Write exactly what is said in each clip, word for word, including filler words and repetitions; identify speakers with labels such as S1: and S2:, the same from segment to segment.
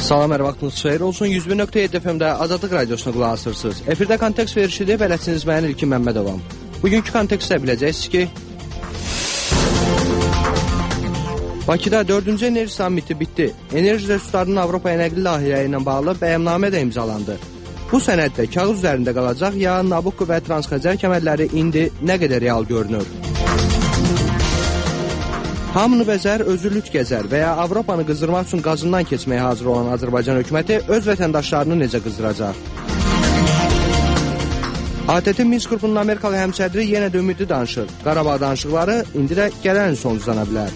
S1: Salam, hər vaxtınız xeyir olsun. yüz bir nöqtə yeddi F M-də Azadlıq Radiosuna qulaq asırsınız. Efirdə kontekst verişidir, bələdçiniz mən İlkin Məmmədovam. Bugünkü kontekstdə biləcəksiniz ki, Bakıda dördüncü enerji sammiti bitdi. Enerji resurslarının Avropaya nəqli layihələri ilə bağlı bəyannamə də imzalandı. Bu sənəddə kağız üzərində qalacaq ya Nabucco və Transxəzər kəmərləri indi nə qədər real görünür? Hamını bəzər, özü lüt gəzər və ya Avropanı qızdırmaq üçün qazından keçməyə hazır olan Azərbaycan hökuməti öz vətəndaşlarını necə qızdıracaq? A T T Minsk qrupunun Amerikalı həmsədri yenə də ümidli danışır. Qarabağ danışıqları indi də gələn il sonuclana bilər.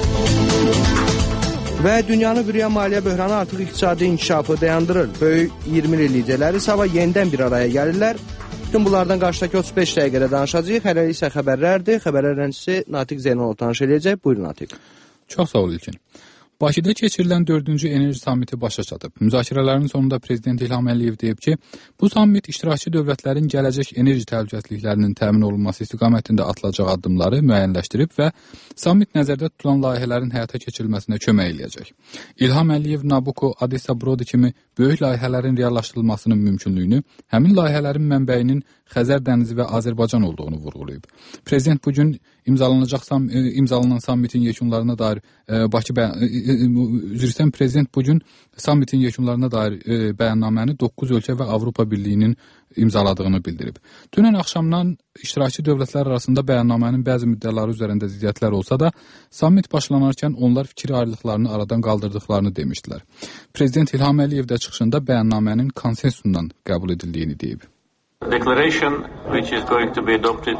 S1: Və dünyanı bürüyən maliyyə böhranı artıq iqtisadi inkişafı dayandırır. Böyük iyirmi il liderləri sabah yenidən bir araya gəlirlər. Bütün bunlardan qarşıdakı otuz beş dəqiqədə danışacağıq. Hələlik isə xəbərlərdir. Xəbərlərdən sizə Natiq Zeynalov tanış edəcək. Buyurun Natiq.
S2: Çox sağ ol İlkin. Bakıda keçirilən dördüncü enerji sammiti başa çatıb. Müzakirələrin sonunda Prezident İlham Əliyev deyib ki, bu sammit iştirakçı dövlətlərin gələcək enerji təhlükəsizliklərinin təmin olunması istiqamətində atılacaq addımları müəyyənləşdirib və sammit nəzərdə tutulan layihələrin həyata keçirilməsinə kömək eləyəcək. İlham Əliyev Nabucco, Odessa Brodi kimi böyük layihələrin reallaşdırılmasının mümkünlüyünü, həmin layihələrin mənbəyinin Xəzər dənizi və Azərbaycan olduğunu vurğulayıb. Prezident bu gün imzalanacaq imzalanan sammitin yekunlarına dair e, Bakı üzr istəyirəm, Prezident bu gün sammitin yekunlarına dair e, bəyannaməni doqquz ölkə və Avropa Birliyinin imzaladığını bildirib. Dünən axşamdan iştirakçı dövlətlər arasında bəyannamənin bəzi müddələri üzərində ziddiyyətlər olsa da, sammit başlanarkən onlar fikir ayrılıqlarını aradan qaldırdıqlarını demişdilər. Prezident İlham Əliyev də çıxışında bəyannamənin konsensusundan qəbul edildiyini deyib.
S3: Declaration which is going to be adopted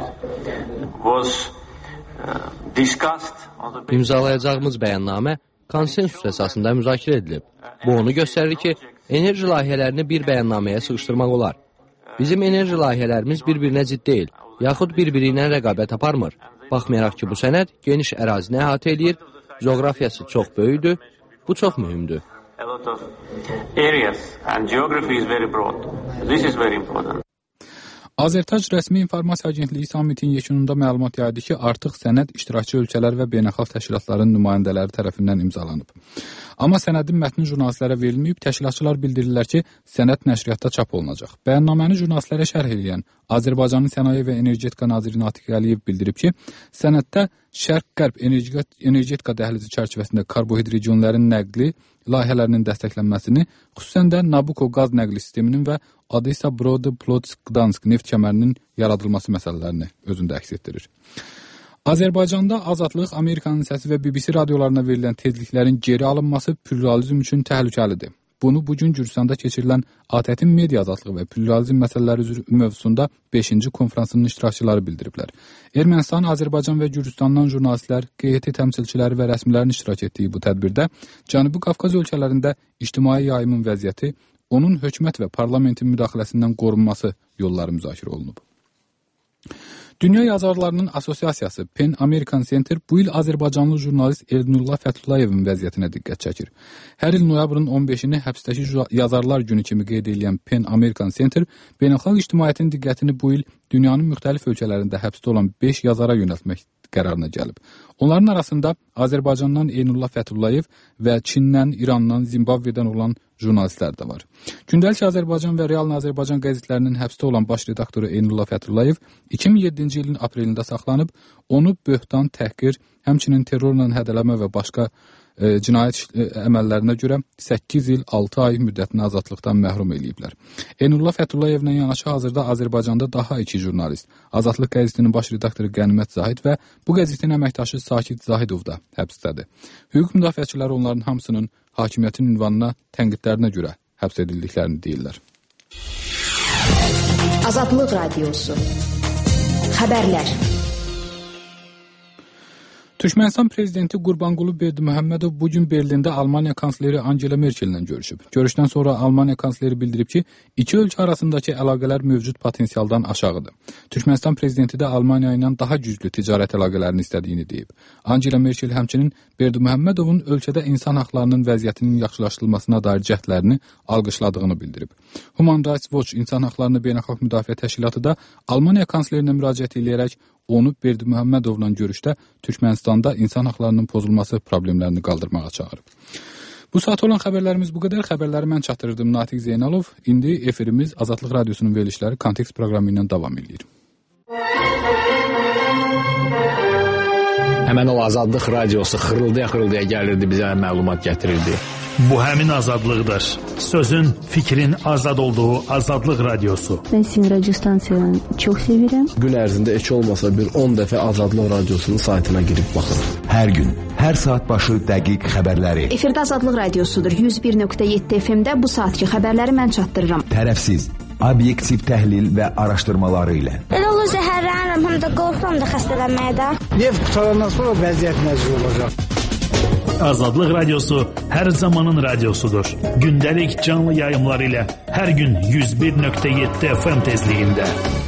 S3: was uh, discussed on the
S1: İmzalayacağımız bəyannamə konsensus əsasında müzakirə edilib. Bu onu göstərir ki, enerji layihələrini bir bəyannaməyə sığışdırmaq olar. Bizim enerji layihələrimiz bir-birinə zidd deyil, yaxud bir-biri ilə rəqabət aparmır. Baxmayaraq ki, bu sənəd geniş ərazini əhatə edir, coğrafiyası çox böyükdür, bu çox mühümdür.
S3: a lot of areas and geography is very broad. This is very important.
S2: Azərtac Rəsmi İnformasiya Agentliyi sammitin yekununda məlumat yaydı ki, artıq sənəd iştirakçı ölkələr və beynəlxalq təşkilatların nümayəndələri tərəfindən imzalanıb. Amma sənədin mətni jurnalistlərə verilməyib, təşkilatçılar bildirirlər ki, sənəd nəşriyyatda çap olunacaq. Bəyannaməni jurnalistlərə şərh edən Azərbaycanın Sənaye və Energetika naziri Natiq Əliyev bildirib ki, sənəddə Şərq-Qərb energetika dəhlizi çərçivəsində karbohidrogenlərin nəqli layihələrinin dəstəklənməsini, xüsusən də Nabucco qaz nəqli sisteminin və Odessa Brodi Plotsk Gdansk neft kəmərinin yaradılması məsələlərini özündə əks etdirir. Azərbaycanda Azadlıq, Amerikanın Səsi və B B C radiolarına verilən tezliklərin geri alınması pluralizm üçün təhlükəlidir. Bunu bugün Gürcüstanda keçirilən A T T-in media azadlığı və pluralizm məsələləri mövzusunda beşinci konfransının iştirakçıları bildiriblər. Ermənistan, Azərbaycan və Gürcüstandan jurnalistlər, Q H T təmsilçiləri və rəsmilərin iştirak etdiyi bu tədbirdə Cənubi Qafqaz ölkələrində ictimai yayımın vəziyyəti, onun hökumət və parlamentin müdaxiləsindən qorunması yolları müzakirə olunub. Dünya Yazarlarının Asosiasiyası Pen American Center bu il Azərbaycanlı jurnalist Elnullah Fətullayevin vəziyyətinə diqqət çəkir. Hər il noyabrın on beşini həbsdəki yazarlar günü kimi qeyd edən Pen American Center beynəlxalq ictimaiyyətin diqqətini bu il dünyanın müxtəlif ölkələrində həbsdə olan beş yazara yönəltmək qərarına gəlib. Onların arasında Azərbaycandan Elnullah Fətullayev və Çindən, İrandan, Zimbabvedən olan jurnalistlər də var. Gündəlik Azərbaycan və Real Azərbaycan qəzetlərinin həbsdə olan baş redaktoru Elnullah Fətullayev iki min yeddinci ilin aprelində saxlanıb, onu böhtan, təhqir, həmçinin terrorla hədələmə və başqa e, cinayət e, əməllərinə görə səkkiz il altı ay müddətinə azadlıqdan məhrum eləyiblər. Elnullah Fətullayevlə yanaşı hazırda Azərbaycanda daha iki jurnalist, Azadlıq qəzetinin baş redaktoru Qənimət Zahid və bu qəzetin əməkdaşı Sakit Zahidov da həbsdədir. Hüquq müdafiəçiləri onların hamısının hakimiyyətin ünvanına, tənqidlərinə görə həbs edildiklərini deyirlər.
S4: Azadlıq Radiosu Xəbərlər.
S2: Türkmenistan prezidenti Qurbanqulu Berdiməhəmmədov bugün Berlində Almaniya kansleri Angela Merkellə görüşüb. Görüşdən sonra Almaniya kansleri bildirib ki, iki ölkə arasındakı əlaqələr mövcud potensialdan aşağıdır. Türkmenistan prezidenti də Almaniya ilə daha güclü ticarət əlaqələrini istədiyini deyib. Angela Merkel həmçinin Berdiməhəmmədovun ölkədə insan haqlarının vəziyyətinin yaxşılaşdırılmasına dair cəhdlərini alqışladığını bildirib. Human Rights Watch İnsan Haqlarını Beynəlxalq Müdafiə Təşkilatı da Almaniya kanslerinə müraciət edərək onu Berdiməhəmmədovla görüşdə Türkmenistanda insan haqlarının pozulması problemlərini qaldırmağa çağırıb. Bu saat olan xəbərlərimiz bu qədər. Xəbərləri mən çatdırdım Natiq Zeynalov. İndi efirimiz Azadlıq Radiosunun verilişləri Kontekst proqramı ilə davam edir.
S5: Həmən o Azadlıq Radiosu xırıldaya-xırıldaya gəlirdi, bizə məlumat gətirirdi.
S6: Bu həmin azadlıqdır. Sözün, fikrin azad olduğu Azadlıq Radiosu.
S7: Ben sizin radyo stansiyanı çok severim.
S8: Gün ərzində heç olmasa bir on dəfə Azadlıq Radiosunun saytına girib baxın.
S9: Hər gün, hər saat başı dəqiq xəbərləri.
S4: Efirdə Azadlıq Radiosudur. yüz bir nöqtə yeddi F M-də bu saatki xəbərləri mən çatdırıram.
S9: Tərəfsiz, obyektiv təhlil və araşdırmaları ilə.
S10: Elə olur zəhərlənirəm, həm də qorxuram da xəstələnməyə də.
S11: Neft qutarandan sonra vəziyyət nəzir olacaq.
S6: Azadlıq Radiosu hər zamanın radiosudur. Gündəlik canlı yayımlar ilə hər gün yüz bir nöqtə yeddi F M tezliyində.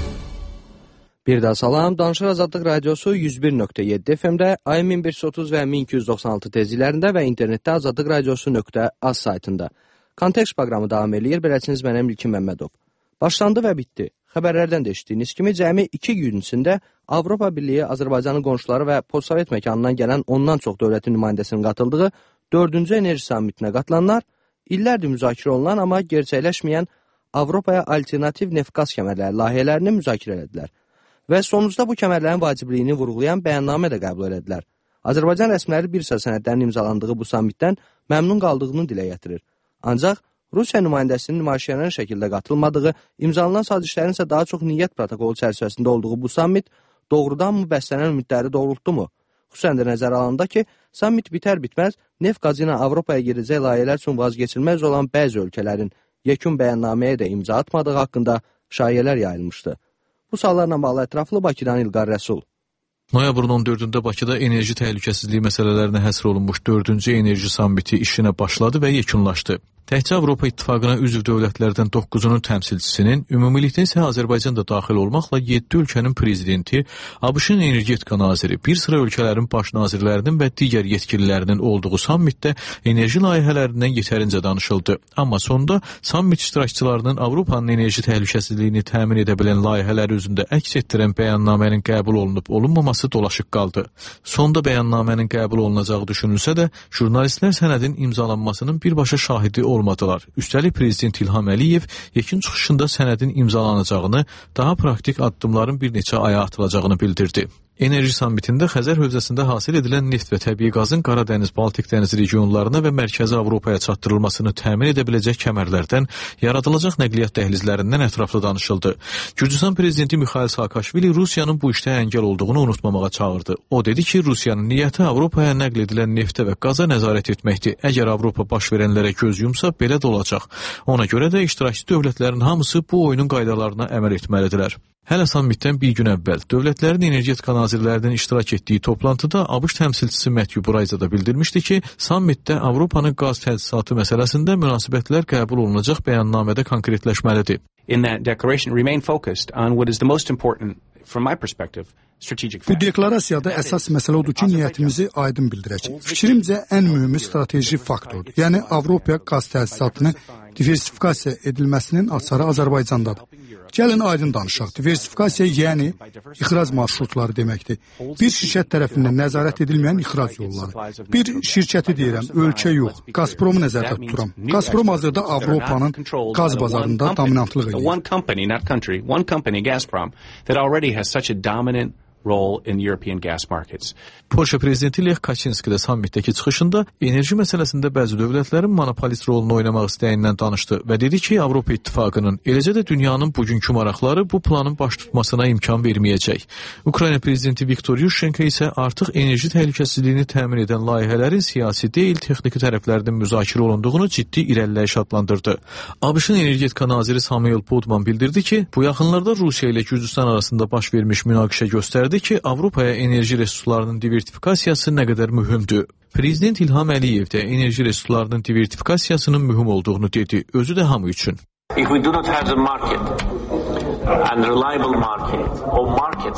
S1: Bir daha salam, Danışır Azadlıq Radiosu yüz bir nöqtə yeddi F M-də, A M min beş yüz otuz və min iki yüz doxsan altı tezliklərində və internetdə azadlıq radiosu nöqtə az saytında. Kontekst proqramı davam edir, beləciniz mənəm İlkin Məmmədov. Başlandı və bitdi. Xəbərlərdən də eşitdiyiniz kimi cəmi iki gün içində Avropa Birliyi, Azərbaycanın qonşuları və postsovet məkanından gələn ondan çox dövlətin nümayəndəsinin qatıldığı dördüncü enerji sammitinə qatılanlar illərdir müzakirə olunan, amma gerçəkləşməyən Avropaya alternativ neft-qaz kəmərləri layihələrini müzakirə elədilər və sonucda bu kəmərlərin vacibliyini vurğulayan bəyannamə də qəbul elədilər. Azərbaycan rəsmiləri bir sıra sənədlərin imzalandığı bu sammitdən məmnun qaldığını dilə gətirir. Ancaq Rusiya nümayəndəsinin nümayişlənən şəkildə qatılmadığı, imzalanan sazişlərin isə daha çox niyyət protokolu çərçivəsində olduğu bu sammit doğrudan mı bəslənən ümidləri doğrultdu mu? Xüsusən də nəzərə alanda ki, sammit bitər-bitməz neft qazı ilə Avropaya girəcək layihələr üçün vazgeçilməz olan bəzi ölkələrin yekun bəyannaməyə də imza atmadığı haqqında şayələr yayılmışdı. Bu suallarla bağlı ətraflı Bakıdan İlqar Rəsul.
S12: Noyabrın on dördündə Bakıda enerji təhlükəsizliyi məsələlərinə həsr olunmuş dördüncü enerji sammiti işinə başladı və yekunlaşdı. Təkcə Avropa İttifaqına üzv dövlətlərdən doqquzunun təmsilçisinin, ümumilikdə isə Azərbaycan da daxil olmaqla yeddi ölkənin prezidenti, ABŞ-ın energetika naziri, bir sıra ölkələrin baş nazirlərinin və digər yetkililərinin olduğu sammitdə enerji layihələrindən yetərincə danışıldı. Amma sonda sammit iştirakçılarının Avropanın enerji təhlükəsizliyini təmin edə bilən layihələri üzündə əks etdirən bəyannamənin qəbul olunub olunmaması dolaşıq qaldı. Sonda bəyannamənin qəbul olunacağı düşünülsə də, jurnalistlər sənədin imzalanmasının birbaşa şahidi olmadılar. olmadılar. Üstəlik Prezident İlham Əliyev yekun çıxışında sənədin imzalanacağını, daha praktik addımların bir neçə aya atılacağını bildirdi. Enerji sammitində Xəzər hövzəsində hasil edilən neft və təbii qazın Qaradəniz, Baltik dəniz regionlarına və Mərkəzi Avropaya çatdırılmasını təmin edə biləcək kəmərlərdən, yaradılacaq nəqliyyat dəhlizlərindən ətraflı danışıldı. Gürcüstan prezidenti Mikhail Saakashvili Rusiyanın bu işdə əngəl olduğunu unutmamağa çağırdı. O dedi ki, Rusiyanın niyyəti Avropaya nəql edilən neftə və qaza nəzarət etməkdir. Əgər Avropa baş verənlərə göz yumsa, belə də olacaq. Ona görə də iştirakçı dövlətlərin hamısı bu oyunun qaydalarına əməl etməlidirlər. Hələ sammitdən bir gün əvvəl dövlətlərin energetika nazirlərinin iştirak etdiyi toplantıda ABŞ təmsilçisi Matthew Braiza da bildirmişdi ki, sammitdə Avropanın qaz təchizatı məsələsində münasibətlər qəbul olunacaq bəyannamədə konkretləşməlidir.
S13: In that declaration remain focused on what is the most important from my perspective.
S14: Bu deklarasiyada əsas məsələ odur ki, niyyətimizi aydın bildirəcək. Fikrimcə ən mühümü strateji faktordur. Yəni Avropaya qaz təsisatını diversifikasiya edilməsinin açarı Azərbaycandadır. Gəlin aydın danışaq. Diversifikasiya yəni ixrac marşrutları deməkdir. Bir şirkət tərəfindən nəzarət edilməyən ixrac yolları. Bir şirkəti deyirəm, ölkə yox. Gazpromu nəzərdə tuturam. Gazprom hazırda Avropanın qaz bazarında dominantlıq edir.
S13: One company, not country, one company, Gazprom, that already has such a dominant role in European gas markets.
S12: Polşa prezidenti Lech Kaczynski də sammitdəki çıxışında enerji məsələsində bəzi dövlətlərin monopolist rolunu oynamaq istəyindən danışdı və dedi ki, Avropa İttifaqının, eləcə də dünyanın bugünkü maraqları bu planın baş tutmasına imkan verməyəcək. Ukrayna prezidenti Viktor Yushchenko isə artıq enerji təhlükəsizliyini təmin edən layihələrin siyasi deyil, texniki tərəflərdən müzakirə olunduğunu ciddi irəliləyiş adlandırdı. ABŞ-ın energetika naziri Samuel Podman bildirdi ki, bu yaxınlarda Rusiya ilə Gürcüstan arasında baş vermiş münaqişə göstərdi ki, Avropaya enerji resurslarının diversifikasiyası nə qədər mühümdür. Prezident İlham Əliyev də enerji resurslarının diversifikasiyasının mühüm olduğunu dedi, özü də hamı üçün.
S3: If we do not have the market and reliable market or markets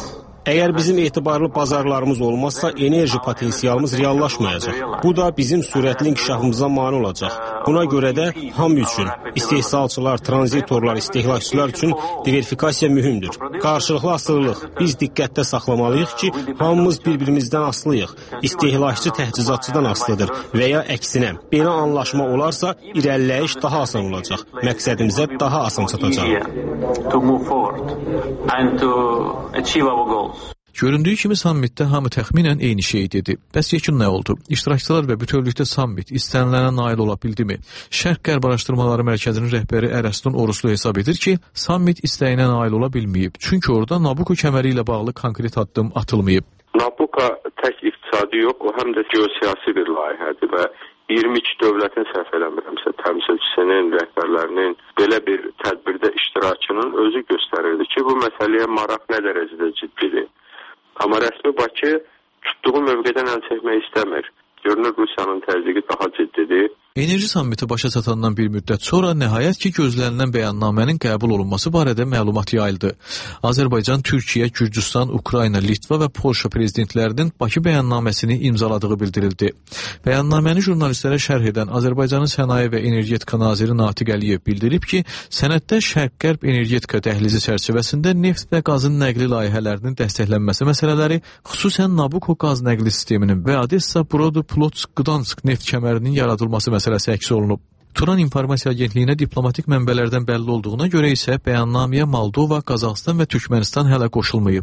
S15: Əgər bizim etibarlı bazarlarımız olmazsa, enerji potensialımız reallaşmayacaq. Bu da bizim sürətli inkişafımıza mane olacaq. Buna görə də ham üçün, istehsalçılar, tranzitorlar, istehlakçılar üçün diversifikasiya mühümdür. Qarşılıqlı asılılıq. Biz diqqətdə saxlamalıyıq ki, hamımız bir-birimizdən asılıyıq. İstehlakçı təchizatçıdan asılıdır və ya əksinə. Belə anlaşma olarsa, irəliləyiş daha asan olacaq. Məqsədimizə daha asan çatacaq.
S12: Göründüyü kimi sammitdə hamı təxminən eyni şey dedi. Bəs yekun nə oldu? İştirakçılar və bütövlükdə sammit istənilənə nail ola bildimi? Şərq-Qərb Araşdırmaları Mərkəzinin rəhbəri Ərəstun Oruslu hesab edir ki, sammit istəyinə nail ola bilməyib. Çünki orada Nabucco kəməri ilə bağlı konkret addım atılmayıb.
S16: Nabucco tək iqtisadi yox, o həm də geosiyasi bir layihədir və iyirmi iki dövlətin səhv eləmirəmsə təmsilçisinin, rəhbərlərinin belə bir tədbirdə iştirakının özü göstərirdi ki, bu məsələyə maraq nə dərəcədə ciddidir. Amma rəsmi Bakı tutduğu mövqedən əl çəkmək istəmir. Görünür Rusiyanın təzyiqi daha ciddidir.
S12: Enerji sammiti başa çatandan bir müddət sonra nəhayət ki, gözlənilən bəyannamənin qəbul olunması barədə məlumat yayıldı. Azərbaycan, Türkiyə, Gürcüstan, Ukrayna, Litva və Polşa prezidentlərinin Bakı bəyannaməsini imzaladığı bildirildi. Bəyannaməni jurnalistlərə şərh edən Azərbaycanın Sənaye və Energetika naziri Natiq Əliyev bildirib ki, sənəddə Şərq-Qərb energetika dəhlizi çərçivəsində neft və qazın nəqli layihələrinin dəstəklənməsi məsələləri, xüsusən Nabucco qaz nəqli sisteminin və Odessa, Brodo, Plotsk, Gdansk neft kəmərinin yaradılması məsələsi əks olunub. Turan İnformasiya Agentliyinə diplomatik mənbələrdən bəlli olduğuna görə isə bəyannaməyə Moldova, Qazaxstan və Türkmənistan hələ qoşulmayıb.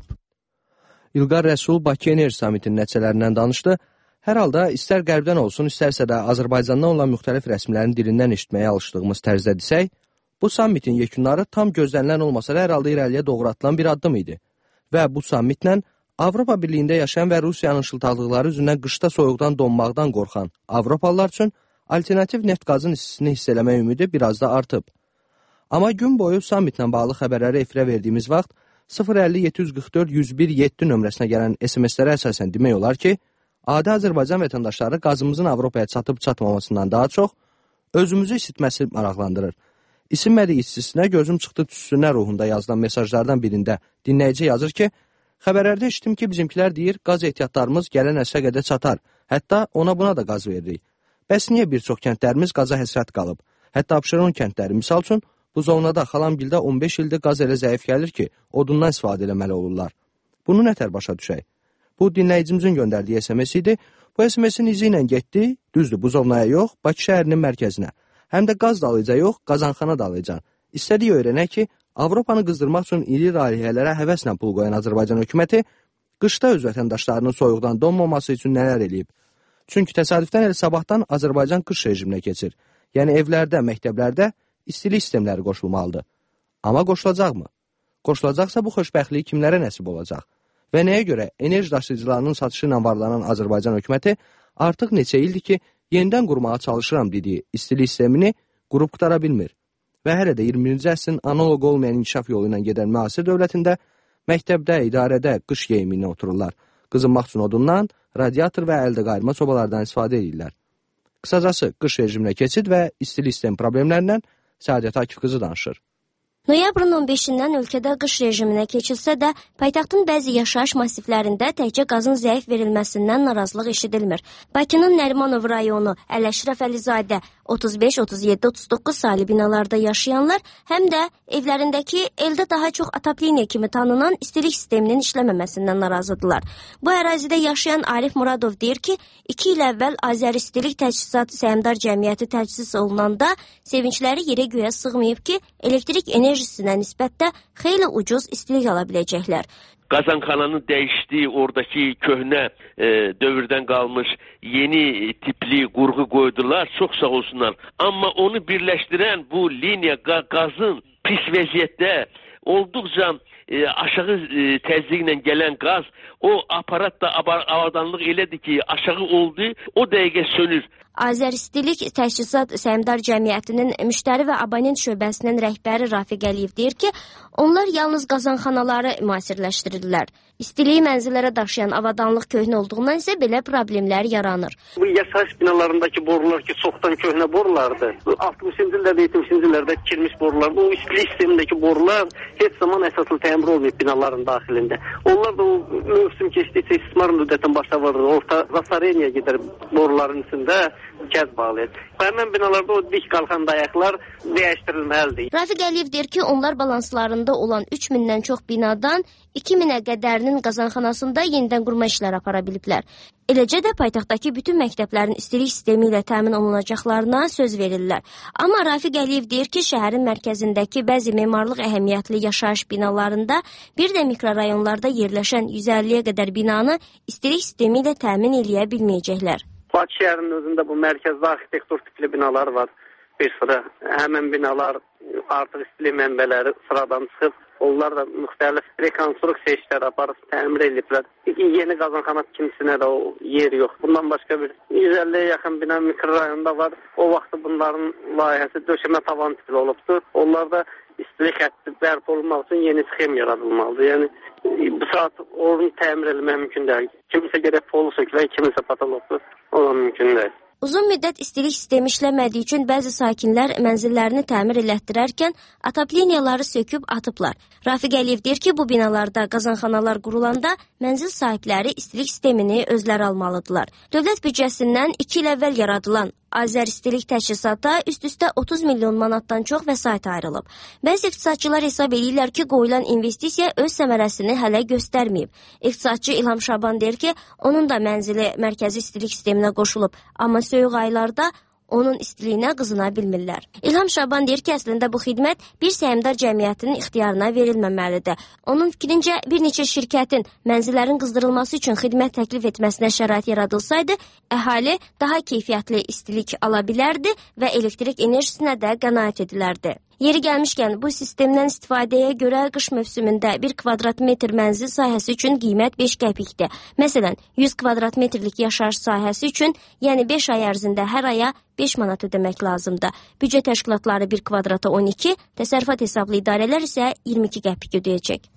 S1: İlqar Rəsul Bakı Enerji Samitinin nəticələrindən danışdı. Hər halda istər qərbdən olsun, istərsə də Azərbaycandan olan müxtəlif rəsmilərin dilindən eşitməyə alışdığımız tərzdə desək, bu sammitin yekunları tam gözlənilən olmasa da hər halda irəliyə doğru atılan bir addım idi. Və bu sammitlə Avropa Birliyində yaşayan və Rusiyanın şıltaqlıqları üzündən qışda soyuqdan donmaqdan qorxan Avropalılar üçün alternativ neft qazın istisini hiss eləmək ümidi biraz da artıb. Amma gün boyu sammitlə bağlı xəbərləri efirə verdiyimiz vaxt sıfır əlli yeddi yüz qırx dörd yüz bir yeddi nömrəsinə gələn S M S-lərə əsasən demək olar ki, adi Azərbaycan vətəndaşları qazımızın Avropaya çatıb çatmamasından daha çox özümüzü isitməsi maraqlandırır. İsinmədiyi istisinə gözüm çıxdı tüssünə ruhunda yazılan mesajlardan birində dinləyici yazır ki, xəbərlərdə eşitdim ki, bizimkilər deyir, qaz ehtiyatlarımız gələn əsrə qədər çatar. Hətta ona buna da qaz veririk. Bəs niyə bir çox kəndlərimiz qaza həsrət qalıb? Hətta Abşeron kəndləri, misal üçün, bu zonada Xalamgildə on beş ildir qaz elə zəif gəlir ki, odundan istifadə eləməli olurlar. Bunu nətər başa düşək? Bu, dinləyicimizin göndərdiyi S M S idi. Bu S M S-in izi ilə getdi, düzdür, bu zonaya yox, Bakı şəhərinin mərkəzinə. Həm də qaz dalıca yox, qazanxana dalıca. İstədiyi öyrənək ki, Avropanı qızdırmaq üçün iri layihələrə həvəslə pul qoyan Azərbaycan hökuməti qışda öz vətəndaşlarının soyuqdan donmaması üçün nələr eləyib? Çünki təsadüfdən elə sabahdan Azərbaycan qış rejiminə keçir. Yəni evlərdə, məktəblərdə istilik sistemləri qoşulmalıdır. Amma qoşulacaqmı? Qoşulacaqsa bu xoşbəxtlik kimlərə nəsib olacaq? Və nəyə görə enerji daşıyıcılarının satışı ilə varlanan Azərbaycan hökuməti artıq neçə ildir ki, yenidən qurmağa çalışıram dediyi istilik sistemini qurub qutara bilmir? Və hələ də iyirminci əsrin analog olmayan inkişaf yolu ilə gedən müasir dövlətində məktəbdə, idarədə qış geyimi otururlar. Qızınmaq üçün odundan, radiator və əldə qayırma sobalardan istifadə edirlər. Qısacası, qış rejiminə keçid və istilik sistem problemlərindən Səadət Akif qızı danışır.
S17: Noyabrın on beşindən ölkədə qış rejiminə keçilsə də, paytaxtın bəzi yaşayış masiflərində təkcə qazın zəif verilməsindən narazılıq eşidilmir. Bakının Nərimanov rayonu, Əl-Əşrəf Əlizadə, otuz beş, otuz yeddi, otuz doqquz saylı binalarda yaşayanlar həm də evlərindəki eldə daha çox atapliniya kimi tanınan istilik sisteminin işləməməsindən narazıdırlar. Bu ərazidə yaşayan Arif Muradov deyir ki, iki il əvvəl Azər İstilik Təchizatı Səhmdar Cəmiyyəti təsis olunanda sevincləri yerə göyə sığmayıb ki, elektrik enerjisinə nisbətdə xeyli ucuz istilik ala biləcəklər.
S18: Qazanxananın dəyişdiyi oradakı köhnə e, dövrdən qalmış yeni tipli qurğu qoydular, çox sağ olsunlar. Amma onu birləşdirən bu liniya qazın pis vəziyyətdə olduqca e, aşağı e, təzyiqlə gələn qaz, o aparat da avadanlıq elədir ki, aşağı oldu, o dəqiqə sönür.
S17: Azəristilik Təchizat Səhmdar Cəmiyyətinin müştəri və abonent şöbəsinin rəhbəri Rafiq Əliyev deyir ki, onlar yalnız qazanxanaları müasirləşdirirlər. İstiliyi mənzillərə daşıyan avadanlıq köhnə olduğundan isə belə problemlər yaranır.
S19: Bu yaşayış binalarındakı borular ki, çoxdan köhnə borulardır. altmışıncı illərdə, yetmişinci illərdə tikilmiş borular. Bu istilik sistemindəki borular heç zaman əsaslı təmir olmayıb binaların daxilində. Onlar da o mövsüm keçdikcə istismar müddətin başa vurur. Orta Zasareniyə gedər boruların içində gəz bağlayır. Həmin binalarda o dik qalxan dayaqlar dəyişdirilməlidir.
S17: Rafiq Əliyev deyir ki, onlar balanslarında olan üç mindən çox binadan iki minə qədərinin qazanxanasında yenidən qurma işləri apara biliblər. Eləcə də paytaxtdakı bütün məktəblərin istilik sistemi ilə təmin olunacaqlarına söz verirlər. Amma Rafiq Əliyev deyir ki, şəhərin mərkəzindəki bəzi memarlıq əhəmiyyətli yaşayış binalarında, bir də mikrorayonlarda yerləşən yüz əlliyə qədər binanı istilik sistemi ilə təmin eləyə bilməyəcəklər.
S19: Bakı şəhərinin özündə bu mərkəzdə arxitektur tipli binalar var. Bir sıra həmin binalar artıq istilik mənbələri sıradan çıxıb. Onlar da müxtəlif rekonstruksiya işləri aparıb təmir ediblər. Yeni qazanxana tikintisinə də o yer yox. Bundan başqa bir yüz əlliyə yaxın bina mikrorayonda var. O vaxt bunların layihəsi döşəmə tavan tipli olubdur. Onlarda istilik xətti bərpa olunmaq üçün yeni sxem yaradılmalıdır. Yəni bu saat onu təmir etmək mümkün deyil. Kimisə gərək polu sökülər, kimisə patologdur. O da mümkün deyil.
S17: Uzun müddət istilik sistemi işləmədiyi üçün bəzi sakinlər mənzillərini təmir elətdirərkən atapleniyaları söküb atıblar. Rafiq Əliyev deyir ki, bu binalarda qazanxanalar qurulanda mənzil sahibləri istilik sistemini özləri almalıdırlar. Dövlət büdcəsindən iki il əvvəl yaradılan Azəristilik Təchizata üst-üstə otuz milyon manatdan çox vəsait ayrılıb. Bəzi iqtisadçılar hesab edirlər ki, qoyulan investisiya öz səmərəsini hələ göstərməyib. İqtisadçı İlham Şaban deyir ki, onun da mənzili mərkəzi istilik sisteminə qoşulub, amma soyuq aylarda onun istiliyinə qızına bilmirlər. İlham Şaban deyir ki, əslində bu xidmət bir səhmdar cəmiyyətinin ixtiyarına verilməməlidir. Onun fikrincə, bir neçə şirkətin mənzillərin qızdırılması üçün xidmət təklif etməsinə şərait yaradılsaydı, əhali daha keyfiyyətli istilik ala bilərdi və elektrik enerjisinə də qənaət edilərdi. Yeri gəlmişkən, bu sistemdən istifadəyə görə qış mövsümündə bir kvadrat metr mənzil sahəsi üçün qiymət beş qəpikdir. Məsələn, yüz kvadrat metrlik yaşayış sahəsi üçün, yəni beş ay ərzində hər aya beş manat ödəmək lazımdır. Büdcə təşkilatları bir kvadrata on iki, təsərrüfat hesablı idarələr isə iyirmi iki qəpik ödəyəcək.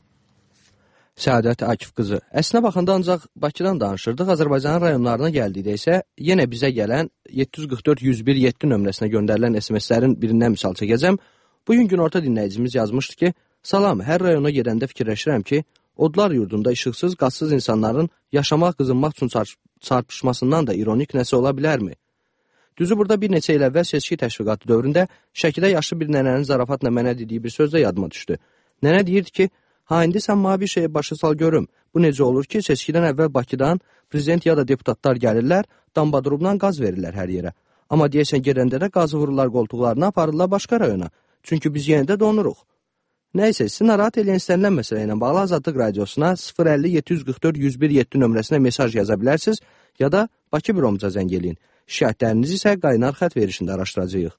S1: Səadət Akif qızı. Əslinə baxanda ancaq Bakıdan danışırdıq. Azərbaycanın rayonlarına gəldikdə isə yenə bizə gələn yeddi yüz qırx dörd yüz bir yeddi nömrəsinə göndərilən S M S-lərin birindən misal çəkəcəm. Bugün günorta dinləyicimiz yazmışdı ki, salam, hər rayona gedəndə fikirləşirəm ki, odlar yurdunda işıqsız, qazsız insanların yaşamaq, qızınmaq üçün çarpışmasından da ironik nəsə ola bilərmi? Düzü burada bir neçə il əvvəl seçki təşviqatı dövründə Şəkidə yaşlı bir nənənin zarafatla mənə dediyi bir söz də yadıma düşdü. Nənə deyirdi ki, ha, indi sən mavi şeyə başa sal görüm. Bu necə olur ki, seçkidən əvvəl Bakıdan prezident ya da deputatlar gəlirlər, dambadrubdan qaz verirlər hər yerə. Amma deyəsən gedəndə də qazı vururlar qoltuqlarına, aparırlar başqa rayona. Çünki biz yenə də donuruq. Nəysə, sizi narahat eləyən istənilən məsələ ilə bağlı Azadlıq Radiosuna sıfır əlli yeddi yüz qırx dörd yüz bir yeddi nömrəsinə mesaj yaza bilərsiniz ya da Bakı büromuza zəng eləyin. Şikayətlərinizi isə qaynar xətt verişində araşdıracağıq.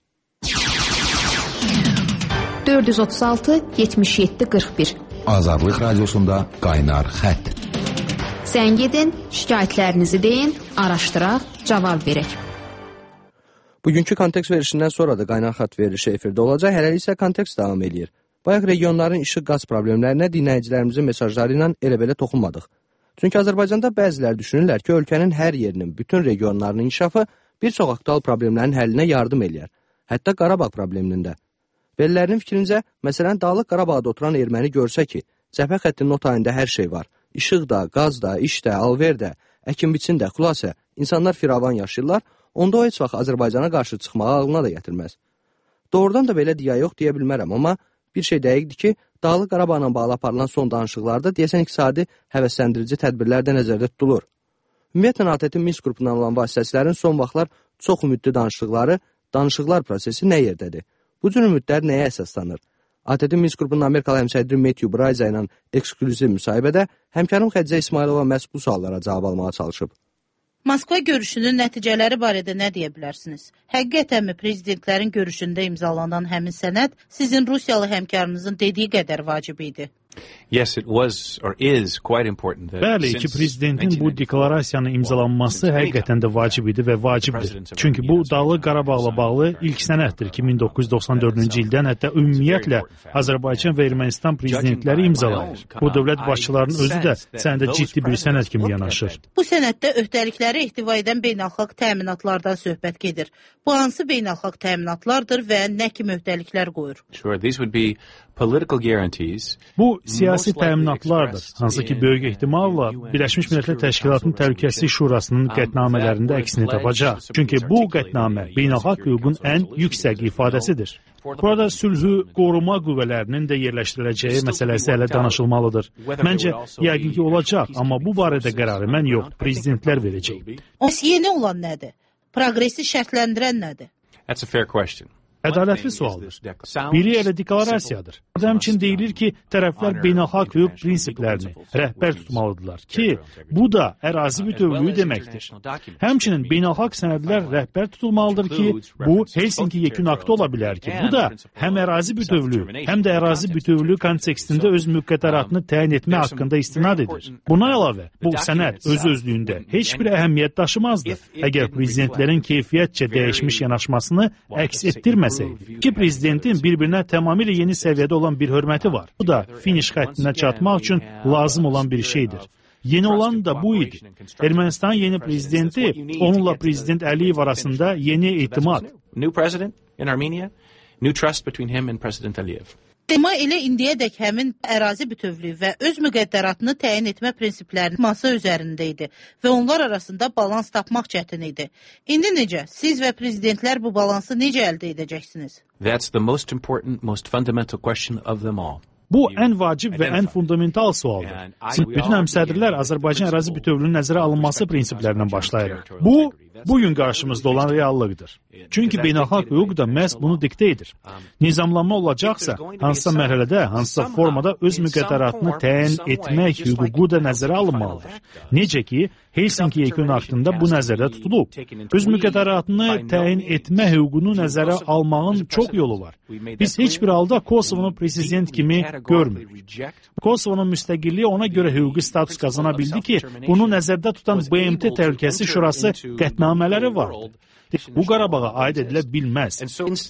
S4: dörd yüz otuz altı yetmiş yeddi qırx bir
S9: Azadlıq Radiosunda qaynar xətt.
S4: Zəng edin, şikayətlərinizi deyin, araşdıraq, cavab verək.
S1: Bugünkü kontekst verişindən sonra da qaynar xətt verilişi efirdə olacaq, hələlik isə kontekst davam edir. Bayaq regionların işıq qaz problemlərinə dinləyicilərimizin mesajları ilə elə-belə toxunmadıq. Çünki Azərbaycanda bəzilər düşünürlər ki, ölkənin hər yerinin, bütün regionlarının inkişafı bir çox aktual problemlərin həllinə yardım eləyər. Hətta Qarabağ problemində. Velilərinin fikrincə, məsələn, Dağlıq Qarabağda oturan erməni görsə ki, cəbhə xəttinin o tayında hər şey var. İşıq da, qaz da, iş də, alver də, əkin biçin də, xülasə, insanlar firavan yaşayırlar, onda o heç vaxt Azərbaycana qarşı çıxmağı ağlına da gətirməz. Doğrudan da belə deyə yox deyə bilmərəm, amma bir şey dəqiqdir ki, Dağlıq Qarabağla bağlı aparılan son danışıqlarda deyəsən iqtisadi həvəsləndirici tədbirlər də nəzərdə tutulur. Ümumiyyətlə, A T T Minsk qrupundan olan vasitəçilərin son vaxtlar çox ümidli danışıqları, danışıqlar prosesi nə yerdədir? Bu cür ümidlər nəyə əsaslanır? A T T Minsk qrupunun Amerikalı həmsədri Matthew Braiza ilə eksklüziv müsahibədə həmkarım Xədicə İsmailova məhz bu suallara cavab almağa çalışıb.
S20: Moskva görüşünün nəticələri barədə nə deyə bilərsiniz? Həqiqətənmi prezidentlərin görüşündə imzalanan həmin sənəd sizin Rusiyalı həmkarınızın dediyi qədər vacib idi?
S13: Yes, it was or is quite important that
S6: Bəli, ki prezidentin bu deklarasiyanı imzalanması həqiqətən də vacib idi və vacibdir. Çünki bu Dağlıq Qarabağla bağlı ilk sənəddir ki, min doqquz yüz doxsan dördüncü ildən hətta ümumiyyətlə Azərbaycan və Ermənistan prezidentləri imzalayır. Bu dövlət başçılarının özü də sənədə ciddi bir sənəd kimi yanaşır.
S20: Bu sənəddə öhdəlikləri ehtiva edən beynəlxalq təminatlardan söhbət gedir. Bu hansı beynəlxalq təminatlardır və nə kimi öhdəliklər qoyur?
S13: Sure, these would be political guarantees.
S6: Bu siyasi təminatlardır, hansı ki böyük ehtimalla Birləşmiş Millətlər Təşkilatının Təhlükəsizlik Şurasının qətnamələrində əksini tapacaq. Çünki bu qətnamə beynəlxalq hüququn ən yüksək ifadəsidir. Burada sülhü qoruma qüvvələrinin də yerləşdiriləcəyi məsələsi hələ danışılmalıdır. Məncə, yəqin ki olacaq, amma bu barədə qərarı mən yox, prezidentlər verəcək.
S20: Bəs yeni olan nədir? Progresi şərtləndirən nədir?
S13: That's a fair question.
S6: Ədalətli sualdır. Biri elə deklarasiyadır. Həmçinin deyilir ki, tərəflər beynəlxalq hüquq prinsiplərini rəhbər tutmalıdırlar ki, bu da ərazi bütövlüyü deməkdir. Həmçinin beynəlxalq sənədlər rəhbər tutulmalıdır ki, bu Helsinki yekun aktı ola bilər ki, bu da həm ərazi bütövlüyü, həm də ərazi bütövlüyü kontekstində öz müqəddəratını təyin etmə haqqında istinad edir. Buna əlavə, bu sənəd öz-özlüyündə heç bir əhəmiyyət daşımazdı, əgər prezidentlərin keyfiyyətcə dəyişmiş yanaşmasını əks etdirməsəydi. İki prezidentin bir-birinə tamamilə yeni səviyyədə olan bir hörməti var. Bu da finiş xəttinə çatmaq üçün lazım olan bir şeydir. Yeni olan da bu idi. Ermənistan yeni prezidenti, onunla prezident Əliyev arasında yeni etimad.
S13: New president in Armenia, new trust between him and President Aliyev.
S20: Tema elə indiyədək həmin ərazi bütövlüyü və öz müqəddəratını təyin etmə prinsiplərinin masa üzərində idi və onlar arasında balans tapmaq çətin idi. İndi necə? Siz və prezidentlər bu balansı necə əldə edəcəksiniz?
S13: That's the most important, most fundamental question of them all.
S6: Bu ən vacib və ən fundamental sualdır. Bütün həmsədrlər Azərbaycan ərazi bütövlüyünün nəzərə alınması prinsiplərindən başlayır. Bu, bugün qarşımızda olan reallıqdır. Çünki beynəlxalq hüquq da məhz bunu diktə edir. Nizamlanma olacaqsa, hansısa mərhələdə, hansısa formada öz müqəddəratını təyin etmək hüququ da nəzərə alınmalıdır. Necə ki, Helsinki yekun aktında bu nəzərdə tutulub. Öz müqəddəratını təyin etmə hüququnu nəzərə almağın çox yolu var. Biz heç bir halda Kosovonu prezident kimi görmürük. Kosovonun müstəqilliyi ona görə hüquqi status qazana bildi ki, bunu nəzərdə tutan B M T Təhlükəsizlik Şurası qətnamələri var. Bu Qarabağa aid edilə bilməz.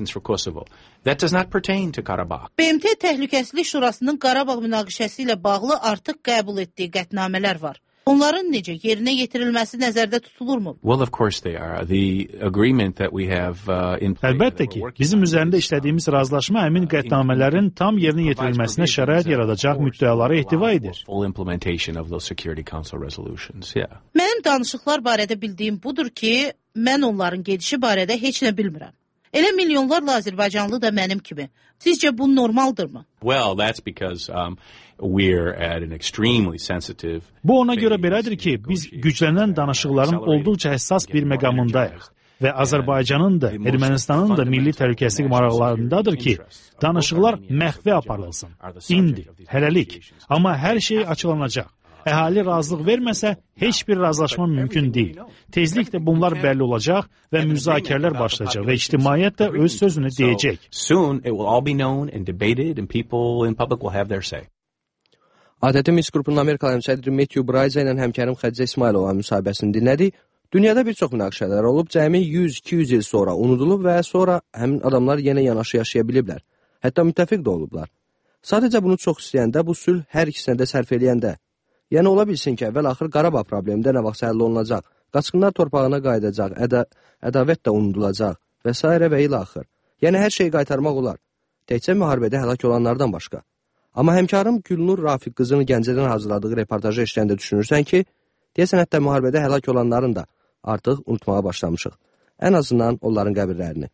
S20: B M T Təhlükəsizlik Şurasının Qarabağ münaqişəsi ilə bağlı artıq qəbul etdiyi qətnamələr var. Onların necə yerinə yetirilməsi nəzərdə tutulurmu?
S13: Well, of course they are. The agreement that we have uh, in place.
S6: Əlbəttə ki, bizim üzərində işlədiyimiz razılaşma həmin qətnamələrin tam yerinə yetirilməsinə şərait yaradacaq müddəaları ehtiva edir.
S13: Full implementation of those Security Council resolutions. Yeah.
S20: Mənim danışıqlar barədə bildiyim budur ki, mən onların gedişi barədə heç nə bilmirəm. Elə milyonlarla Azərbaycanlı da mənim kimi. Sizcə bu normaldırmı?
S13: Well, that's because um, we're at an extremely sensitive.
S6: Bu ona görə belədir ki, biz güclənən danışıqların olduqca həssas bir məqamındayıq və Azərbaycanın da, Ermənistanın da milli təhlükəsizlik maraqlarındadır ki, danışıqlar məxfi aparılsın. İndi, hələlik, amma hər şey açıqlanacaq. Əhali razılıq verməsə, heç bir razılaşma mümkün deyil. Tezliklə bunlar bəlli olacaq və müzakirələr başlayacaq və ictimaiyyət də öz sözünü deyəcək.
S13: Soon it will all be known and debated and people in public will have their say.
S1: A T T Minsk qrupunun Amerikalı həmsədri Matthew Braiza ilə həmkarım Xədicə İsmailova müsahibəsini dinlədik. Dünyada bir çox münaqişələr olub, cəmi yüz iki yüz il sonra unudulub və sonra həmin adamlar yenə yanaşı yaşaya biliblər. Hətta müttəfiq də olublar. Sadəcə bunu çox istəyəndə, bu sülh hər ikisinə də sərf eləyəndə. Yəni ola bilsin ki, əvvəl-axır Qarabağ problemində nə vaxt həll olunacaq, qaçqınlar torpağına qayıdacaq, ədə, ədavət də unudulacaq və s. və ilə axır. Yəni hər şeyi qaytarmaq olar. Təkcə müharibədə həlak olanlardan başqa. Amma həmkarım Gülnur Rafiq qızının Gəncədən hazırladığı reportajı eşidəndə düşünürsən ki, deyəsən hətta müharibədə həlak olanların da artıq unutmağa başlamışıq. Ən azından onların qəbirlərini.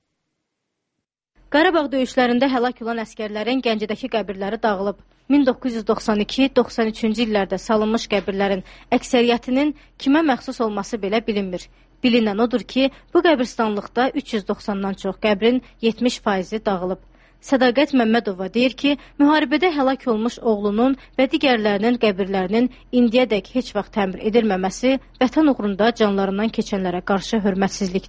S21: Qarabağ döyüşlərində həlak olan əskərlərin Gəncədəki qəbirləri dağılıb. min doqquz yüz doxsan iki doxsan üçüncü illərdə salınmış qəbirlərin əksəriyyətinin kimə məxsus olması belə bilinmir. Bilinən odur ki, bu qəbirstanlıqda üç yüz doxsandan çox qəbrin yetmiş faizi dağılıb. Sədaqət Məmmədova deyir ki, müharibədə həlak olmuş oğlunun və digərlərinin qəbirlərinin indiyədək heç vaxt təmir edilməməsi vətən uğrunda canlarından keçənlərə qarşı hörmətsizlikdir.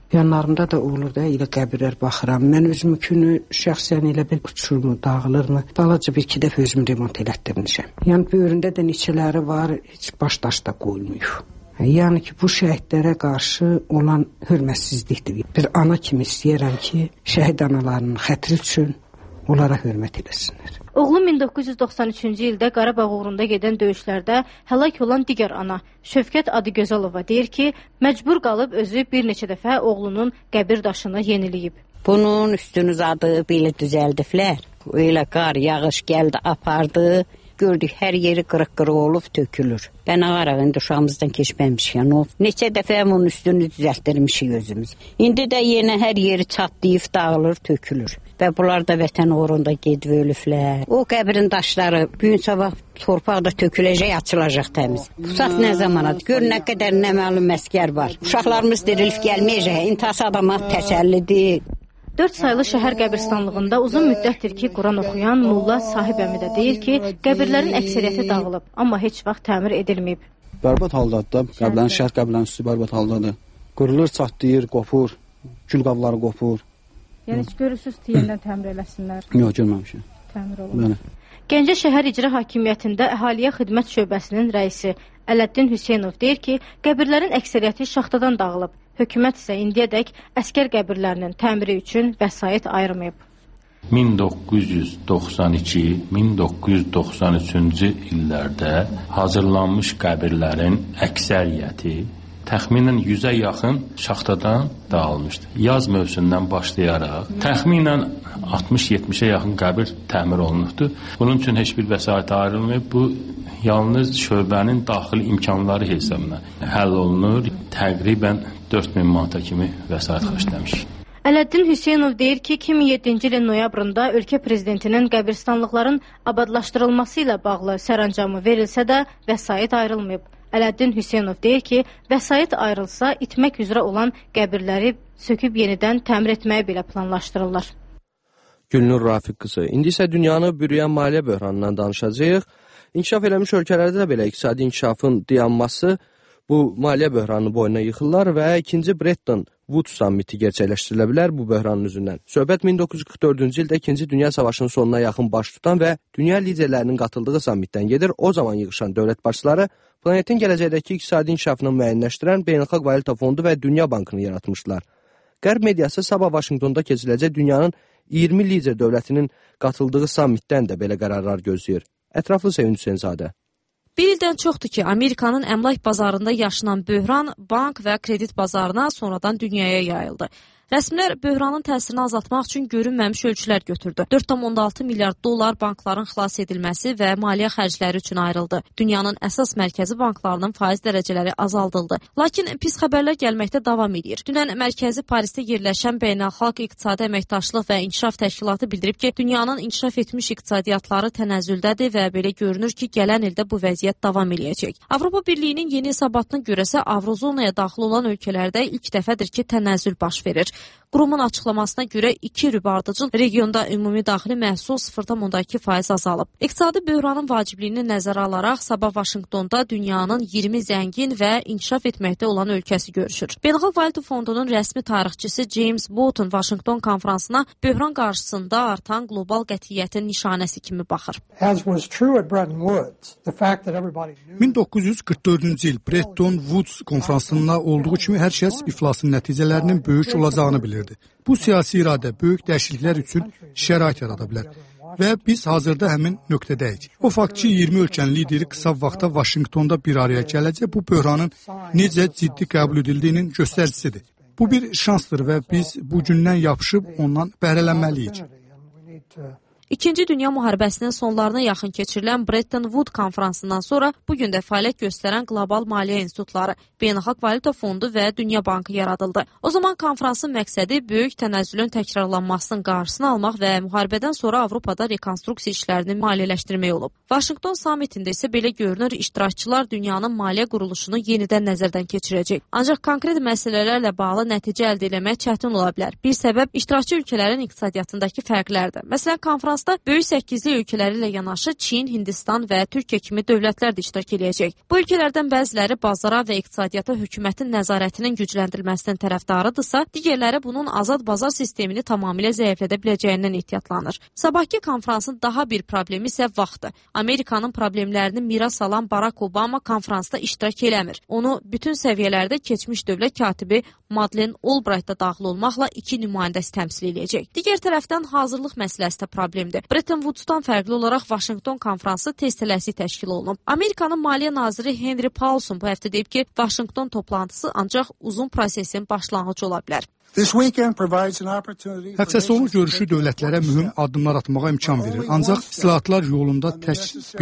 S2: Yanlarında da olur da elə qəbirlər baxıram. Mən özümükünü şəxsən elə bil uçurmu, dağılırmı? Balaca bir iki dəfə özümü remont elətdirmişəm. Yəni böyründə də neçələri var, heç baş daş da qoyulmuyub. Yəni ki, bu şəhidlərə qarşı olan hörmətsizlikdir. Bir ana kimi istəyirəm ki, şəhid analarının xətri üçün onlara hörmət eləsinlər.
S21: Oğlu min doqquz yüz doxsan üçüncü ildə Qarabağ uğrunda gedən döyüşlərdə həlak olan digər ana Şövkət Adıgözəlova deyir ki, məcbur qalıb özü bir neçə dəfə oğlunun qəbir daşını yeniləyib.
S22: Bunun üstünü zadı belə düzəldiblər. Elə qar, yağış gəldi, apardı. Gördük, hər yeri qırıq-qırıq olub, tökülür. Ben ağaraq indi uşağımızdan keçməmişkən o. Neçə dəfə onun üstünü düzəltdirmişik özümüz. İndi də yenə hər yeri çatlayıb, dağılır, tökülür. Və bunlar da vətən uğrunda gedib ölüblər. O qəbrin daşları bu gün sabah torpaqda töküləcək, açılacaq təmiz. Bu saat nə zamanadır? Gör nə qədər nə məlum məskər var. Uşaqlarımız dirilib gəlməyəcək. İntihas adama təsəllidir.
S21: Dörd saylı şəhər qəbirstanlığında uzun müddətdir ki, Quran oxuyan Molla Sahib əmi də deyir ki, qəbirlərin əksəriyyəti dağılıb, amma heç vaxt təmir edilməyib.
S23: Bərbad haldadır da, qəbirlərin, şəhər qəbirlərin üstü bərbad haldadır. Qırılır, çatlayır, qopur, gül qabları qopur.
S21: Yəni heç görürsünüz deyəndən təmir eləsinlər?
S23: Yox, görməmişim.
S21: Təmir olunur. Gəncə şəhər icra hakimiyyətində əhaliyə xidmət şöbəsinin rəisi Ələddin Hüseynov deyir ki, qəbirlərin əksəriyyəti şaxtadan dağılıb. Hökumət isə indiyədək əskər qəbirlərinin təmiri üçün vəsait ayırmayıb.
S24: min doqquz yüz doxsan iki min doqquz yüz doxsan üçüncü illərdə hazırlanmış qəbirlərin əksəriyyəti təxminən yüzə yaxın şaxtadan dağılmışdı. Yaz mövsümündən başlayaraq təxminən altmış yetmişə yaxın qəbir təmir olunubdu. Bunun üçün heç bir vəsait ayrılmayıb. Bu yalnız şöbənin daxili imkanları hesabına həll olunur. Təqribən dörd min manata kimi vəsait xərcləmiş.
S21: Ələddin Hüseynov deyir ki, iki min yeddinci ilin noyabrında ölkə prezidentinin qəbirstanlıqların abadlaşdırılması ilə bağlı sərəncamı verilsə də vəsait ayrılmayıb. Ələddin Hüseynov deyir ki, vəsait ayrılsa itmək üzrə olan qəbirləri söküb yenidən təmir etməyə belə planlaşdırırlar.
S1: Gülnur Rafiq qızı, indi isə dünyanı bürüyən maliyyə böhranından danışacağıq. İnkişaf eləmiş ölkələrdə də belə iqtisadi inkişafın dayanması bu maliyyə böhranı boynuna yıxırlar və ikinci Bretton Woods sammiti gerçəkləşdirilə bilər bu böhranın üzündən. Söhbət min doqquz yüz qırx dördüncü ildə ikinci Dünya Savaşının sonuna yaxın baş tutan və dünya liderlərinin qatıldığı sammitdən gedir. O zaman yığışan dövlət başçıları planetin gələcəkdəki iqtisadi inkişafını müəyyənləşdirən Beynəlxalq Valyuta Fondu və Dünya Bankını yaratmışlar. Qərb mediası sabah Vaşinqtonda keçiriləcək dünyanın iyirmi lider dövlətinin qatıldığı sammitdən də belə qərarlar gözləyir. Ətraflı Sevinç Hüseynzadə.
S25: Bir ildən çoxdur ki, Amerikanın əmlak bazarında yaşanan böhran bank və kredit bazarına sonradan dünyaya yayıldı. Rəsmilər böhranın təsirini azaltmaq üçün görünməmiş ölçülər götürdü. dörd tam on altı milyard dollar bankların xilas edilməsi və maliyyə xərcləri üçün ayrıldı. Dünyanın əsas mərkəzi banklarının faiz dərəcələri azaldıldı. Lakin pis xəbərlər gəlməkdə davam edir. Dünən mərkəzi Parisdə yerləşən Beynəlxalq İqtisadi Əməkdaşlıq və İnkişaf Təşkilatı bildirib ki, dünyanın inkişaf etmiş iqtisadiyyatları tənəzzüldədir və belə görünür ki, gələn ildə bu vəziyyət davam eləyəcək. Avropa Birliyinin yeni hesabatına görəsə, Avrozonaya daxil olan ölkələrdə ilk dəfədir ki, tənəzzül baş verir. Qurumun açıqlamasına görə iki rübə ardıcıl regionda ümumi daxili məhsul sıfır tam on iki faiz azalıb. İqtisadi böhranın vacibliyini nəzərə alaraq sabah Vaşinqtonda dünyanın iyirmi zəngin və inkişaf etməkdə olan ölkəsi görüşür. Beynəlxalq Valyuta Fondunun rəsmi tarixçisi James Bolton Vaşinqton konfransına böhran qarşısında artan qlobal qətiyyətin nişanəsi kimi baxır.
S14: min doqquz yüz qırx dördüncü il Bretton Woods konfransında olduğu kimi hər kəs iflasın nəticələrinin böyük olacağını bilirdi. Bu siyasi iradə böyük dəyişikliklər üçün şərait yarada bilər və biz hazırda həmin nöqtədəyik. O fakt ki, iyirmi ölkənin lideri qısa vaxtda Vaşinqtonda bir araya gələcək, bu böhranın necə ciddi qəbul edildiyinin göstəricisidir. Bu bir şansdır və biz bu gündən yapışıb ondan bəhrələnməliyik.
S25: İkinci Dünya müharibəsinin sonlarına yaxın keçirilən Bretton Woods konfransından sonra bugün də fəaliyyət göstərən qlobal maliyyə institutları, Beynəlxalq Valyuta Fondu və Dünya Bankı yaradıldı. O zaman konfransın məqsədi böyük tənəzzülün təkrarlanmasının qarşısını almaq və müharibədən sonra Avropada rekonstruksiya işlərini maliyyələşdirmək olub. Vaşinqton sammitində isə belə görünür, iştirakçılar dünyanın maliyyə quruluşunu yenidən nəzərdən keçirəcək. Ancaq konkret məsələlərlə bağlı nəticə əldə etmək çətin ola bilər. Bir səbəb iştirakçı ölkələrin iqtisadiyyatındakı fərqlərdir. Məsələn, konfrans konfransda böyük səkkizli ölkələri ilə yanaşı Çin, Hindistan və Türkiyə kimi dövlətlər də iştirak edəcək. Bu ölkələrdən bəziləri bazara və iqtisadiyyata hökumətin nəzarətinin gücləndirilməsinin tərəfdarıdırsa, digərləri bunun azad bazar sistemini tamamilə zəiflədə biləcəyindən ehtiyatlanır. Sabahki konfransın daha bir problemi isə vaxtdır. Amerikanın problemlərini miras alan Barack Obama konfransda iştirak eləmir. Onu bütün səviyyələrdə keçmiş dövlət katibi Madeleine Albright da daxil olmaqla iki nümayəndəsi təmsil edəcək. Digər tərəfdən hazırlıq məsələsi də problemdir. Bretton Woods-dan fərqli olaraq Vaşinqton konfransı tez tələsik təşkil olunub. Amerikanın Maliyyə naziri Henry Paulson bu həftə deyib ki, Vaşinqton toplantısı ancaq uzun prosesin başlanğıcı ola bilər.
S14: Həftə sonu görüşü dövlətlərə mühüm addımlar atmağa imkan verir, ancaq islahatlar yolunda tək bir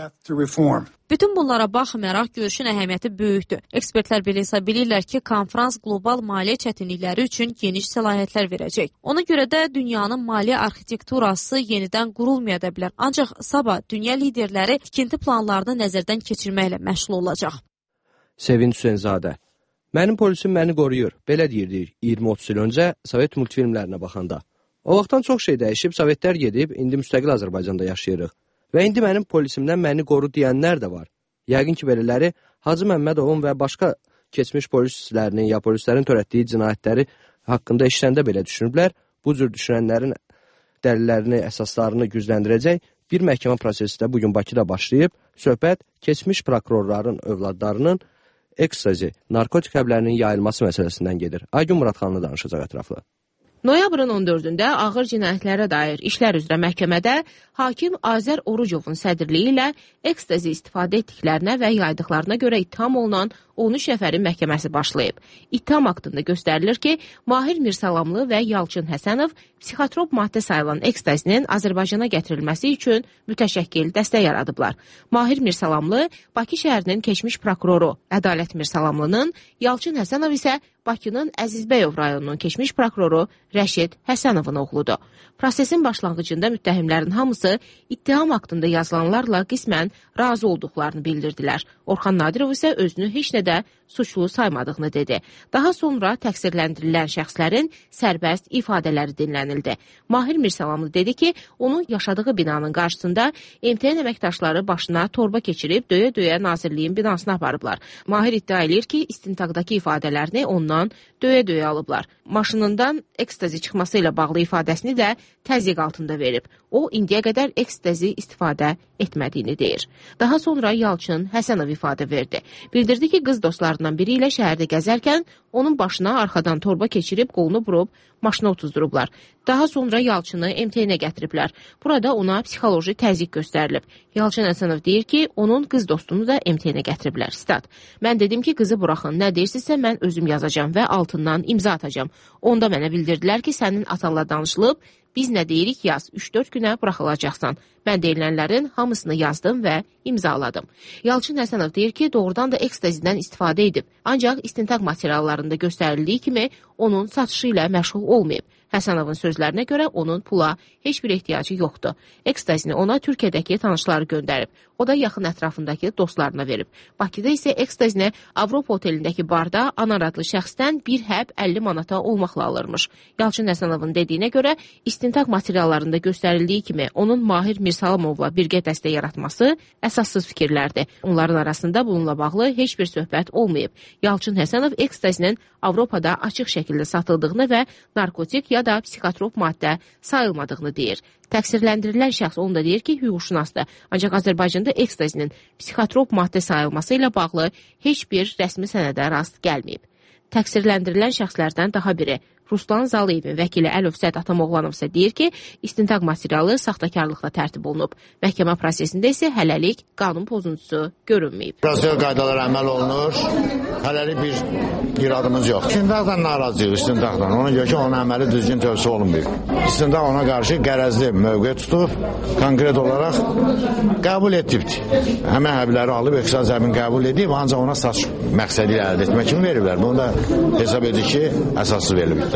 S14: addım.
S25: Bütün bunlara baxmayaraq görüşün əhəmiyyəti böyükdür. Ekspertlər belə hesab edirlər ki, konfrans qlobal maliyyə çətinlikləri üçün geniş səlahiyyətlər verəcək. Ona görə də dünyanın maliyyə arxitekturası yenidən qurulmaya da bilər. Ancaq sabah dünya liderləri tikinti planlarını nəzərdən keçirməklə məşğul olacaq.
S1: Sevinç Hüseynzadə. Mənim polisim məni qoruyur. Belə deyirdik iyirmi otuz il öncə Sovet multfilmlərinə baxanda. O vaxtdan çox şey dəyişib, Sovetlər gedib, indi müstəqil Azərbaycanda yaşayırıq. Və indi mənim polisimdən məni qoru deyənlər də var. Yəqin ki, belələri Hacı Məmmədovun və başqa keçmiş polislərinin ya polislərin törətdiyi cinayətləri haqqında işləndə belə düşünüblər. Bu cür düşünənlərin dəlillərini, əsaslarını gücləndirəcək bir məhkəmə prosesi də bugün Bakıda başlayıb. Söhbət keçmiş prokurorların övladlarının ekstazi, narkotik həblərinin yayılması məsələsindən gedir. Aygün Muradxanlı danışacaq ətraflı.
S5: Noyabrın on dördündə ağır cinayətlərə dair işlər üzrə məhkəmədə hakim Azər Orucovun sədrliyi ilə ekstazi istifadə etdiklərinə və yaydıqlarına görə ittiham olunan on üç nəfərin məhkəməsi başlayıb. İttiham aktında göstərilir ki, Mahir Mirsalamlı və Yalçın Həsənov psixotrop maddə sayılan ekstazinin Azərbaycana gətirilməsi üçün mütəşəkkil dəstək yaradıblar. Mahir Mirsalamlı Bakı şəhərinin keçmiş prokuroru, Ədalət Mirsalamlının, Yalçın Həsənov isə Bakının Əzizbəyov rayonunun keçmiş prokuroru Rəşid Həsənovun oğludur. Prosesin başlanğıcında müttəhimlərin hamısı ittiham aktında yazılanlarla qismən razı olduqlarını bildirdilər. Orxan Nadirov isə özünü heç nədə suçlu saymadığını dedi. Daha sonra təqsirləndirilən şəxslərin sərbəst ifadələri dinlənildi. Mahir Mirsalamlı dedi ki, onun yaşadığı binanın qarşısında M T N əməkdaşları başına torba keçirib döyə-döyə Nazirliyin binasına aparıblar. Mahir iddia edir ki, istintaqdakı ifadələrini ondan döyə-döyə alıblar. Maşınından ekstazi çıxması ilə bağlı ifadəsini də təzyiq altında verib. O, indiyə qədər ekstazi istifadə etmədiyini deyir. Daha sonra Yalçın Həsənov ifadə verdi. Bildirdi ki, qız dostlarından biri ilə şəhərdə gəzərkən onun başına arxadan torba keçirib qolunu vurub maşına otuzdurublar. Daha sonra Yalçını M T N-ə gətiriblər. Burada ona psixoloji təzyiq göstərilib. Yalçın Həsənov deyir ki, onun qız dostunu da M T N-ə gətiriblər. Stat. Mən dedim ki, qızı buraxın, nə deyirsinizsə mən özüm yazacağam və altından imza atacağam. Onda mənə bildirdilər ki, sənin atanla danışılıb, biz nə deyirik yaz, üç dörd günə buraxılacaqsan. Mən deyilənlərin hamısını yazdım və imzaladım. Yalçın Həsənov deyir ki, doğrudan da ekstazidən istifadə edib. Ancaq istintaq materiallarında göstərildiyi kimi onun satışı ilə məşğul olmayıb. Həsənovun sözlərinə görə onun pula heç bir ehtiyacı yoxdur. Ekstazini ona Türkiyədəki tanışları göndərib. O da yaxın ətrafındakı dostlarına verib. Bakıda isə ekstazini Avropa otelindəki barda Anar adlı şəxsdən bir həb əlli manata olmaqla alırmış. Yalçın Həsənovun dediyinə görə istintaq materiallarında göstərildiyi kimi onun Mahir Mirsalamovla birgə dəstə yaratması əsassız fikirlərdir. Onların arasında bununla bağlı heç bir söhbət olmayıb. Yalçın Həsənov ekstazinin Avropada açıq şəkildə satıldığını və narkotik ya da psixotrop maddə sayılmadığını deyir. Təqsirləndirilən şəxs onu da deyir ki, hüquqşünasdır. Ancaq Azərbaycanda ekstazinin psixotrop maddə sayılması ilə bağlı heç bir rəsmi sənədə rast gəlməyib. Təqsirləndirilən şəxslərdən daha biri Ruslan Zalıyevin vəkili Əlövsət Atamoğlanov isə deyir ki, istintaq materialı saxtakarlıqla tərtib olunub. Məhkəmə prosesində isə hələlik qanun pozuntusu görünməyib.
S7: Proses qaydalara əməl olunur. Hələlik bir, bir adımız yox. İstintaqdan narazıyıq, istintaqdan. Ona görə ki, onun əməli düzgün tövsiyə olunmayıb. İstintaq ona qarşı qərəzli mövqe tutub, konkret olaraq qəbul etibdir. Həmən həbləri alıb, ekstaz həmin qəbul edib, ancaq ona satış məqsədi ilə əldə etmək kimi veriblər. Bunu da hesab edir ki, əsassız verilib iddia.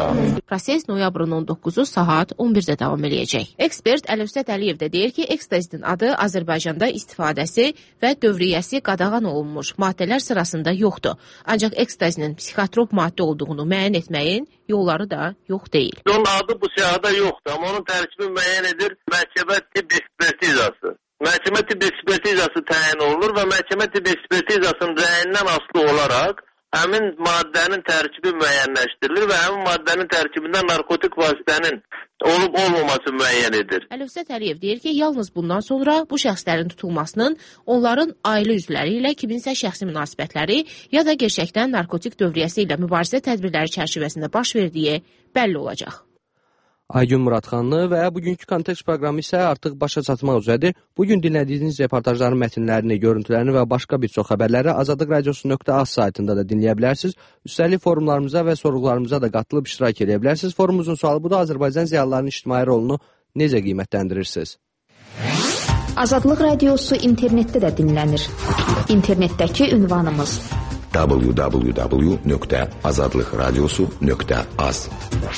S5: Proses noyabrın on doqquzu saat on birdə davam eləyəcək. Ekspert Əlövsət Əliyev də deyir ki, ekstazinin adı Azərbaycanda istifadəsi və dövriyyəsi qadağan olunmuş maddələr sırasında yoxdur. Ancaq ekstazinin psixotrop maddə olduğunu müəyyən etməyin yolları da yox deyil.
S3: Onun adı bu siyahıda yoxdur, amma onun tərkibi müəyyən edir məhkəmə tibb ekspertizası. Məhkəmə tibb ekspertizası təyin olunur və məhkəmə tibb ekspertizasının rəyindən asılı olaraq həmin maddənin tərkibi müəyyənləşdirilir və həmin maddənin tərkibindən narkotik vasitənin olub-olmaması müəyyən edir.
S5: Əlövsət Əliyev deyir ki, yalnız bundan sonra bu şəxslərin tutulmasının onların ailə üzvləri ilə kiminsə şəxsi münasibətləri ya da gerçəkdən narkotik dövriyyəsi ilə mübarizə tədbirləri çərçivəsində baş verdiyi bəlli olacaq.
S1: Aygün Muradxanlı və bugünkü kontekst proqramı isə artıq başa çatmaq üzrədir. Bugün dinlədiyiniz reportajların mətnlərini, görüntülərini və başqa bir çox xəbərləri azadlıq radiosu nöqtə az saytında da dinləyə bilərsiniz. Üstəlik forumlarımıza və sorğularımıza da qatılıb iştirak edə bilərsiniz. Forumumuzun sualı budur: Azərbaycan ziyalılarının ictimai rolunu necə qiymətləndirirsiniz?
S4: Azadlıq radiosu internetdə də dinlənir. İnternetdəki ünvanımız
S9: w w w nöqtə azadlıq radiosu nöqtə az.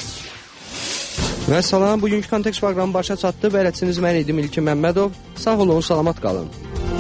S1: Və salam, bugünkü kontekst proqramı başa çatdı. Bələdçiniz mən idim İlkin Məmmədov. Sağ olun, salamat qalın.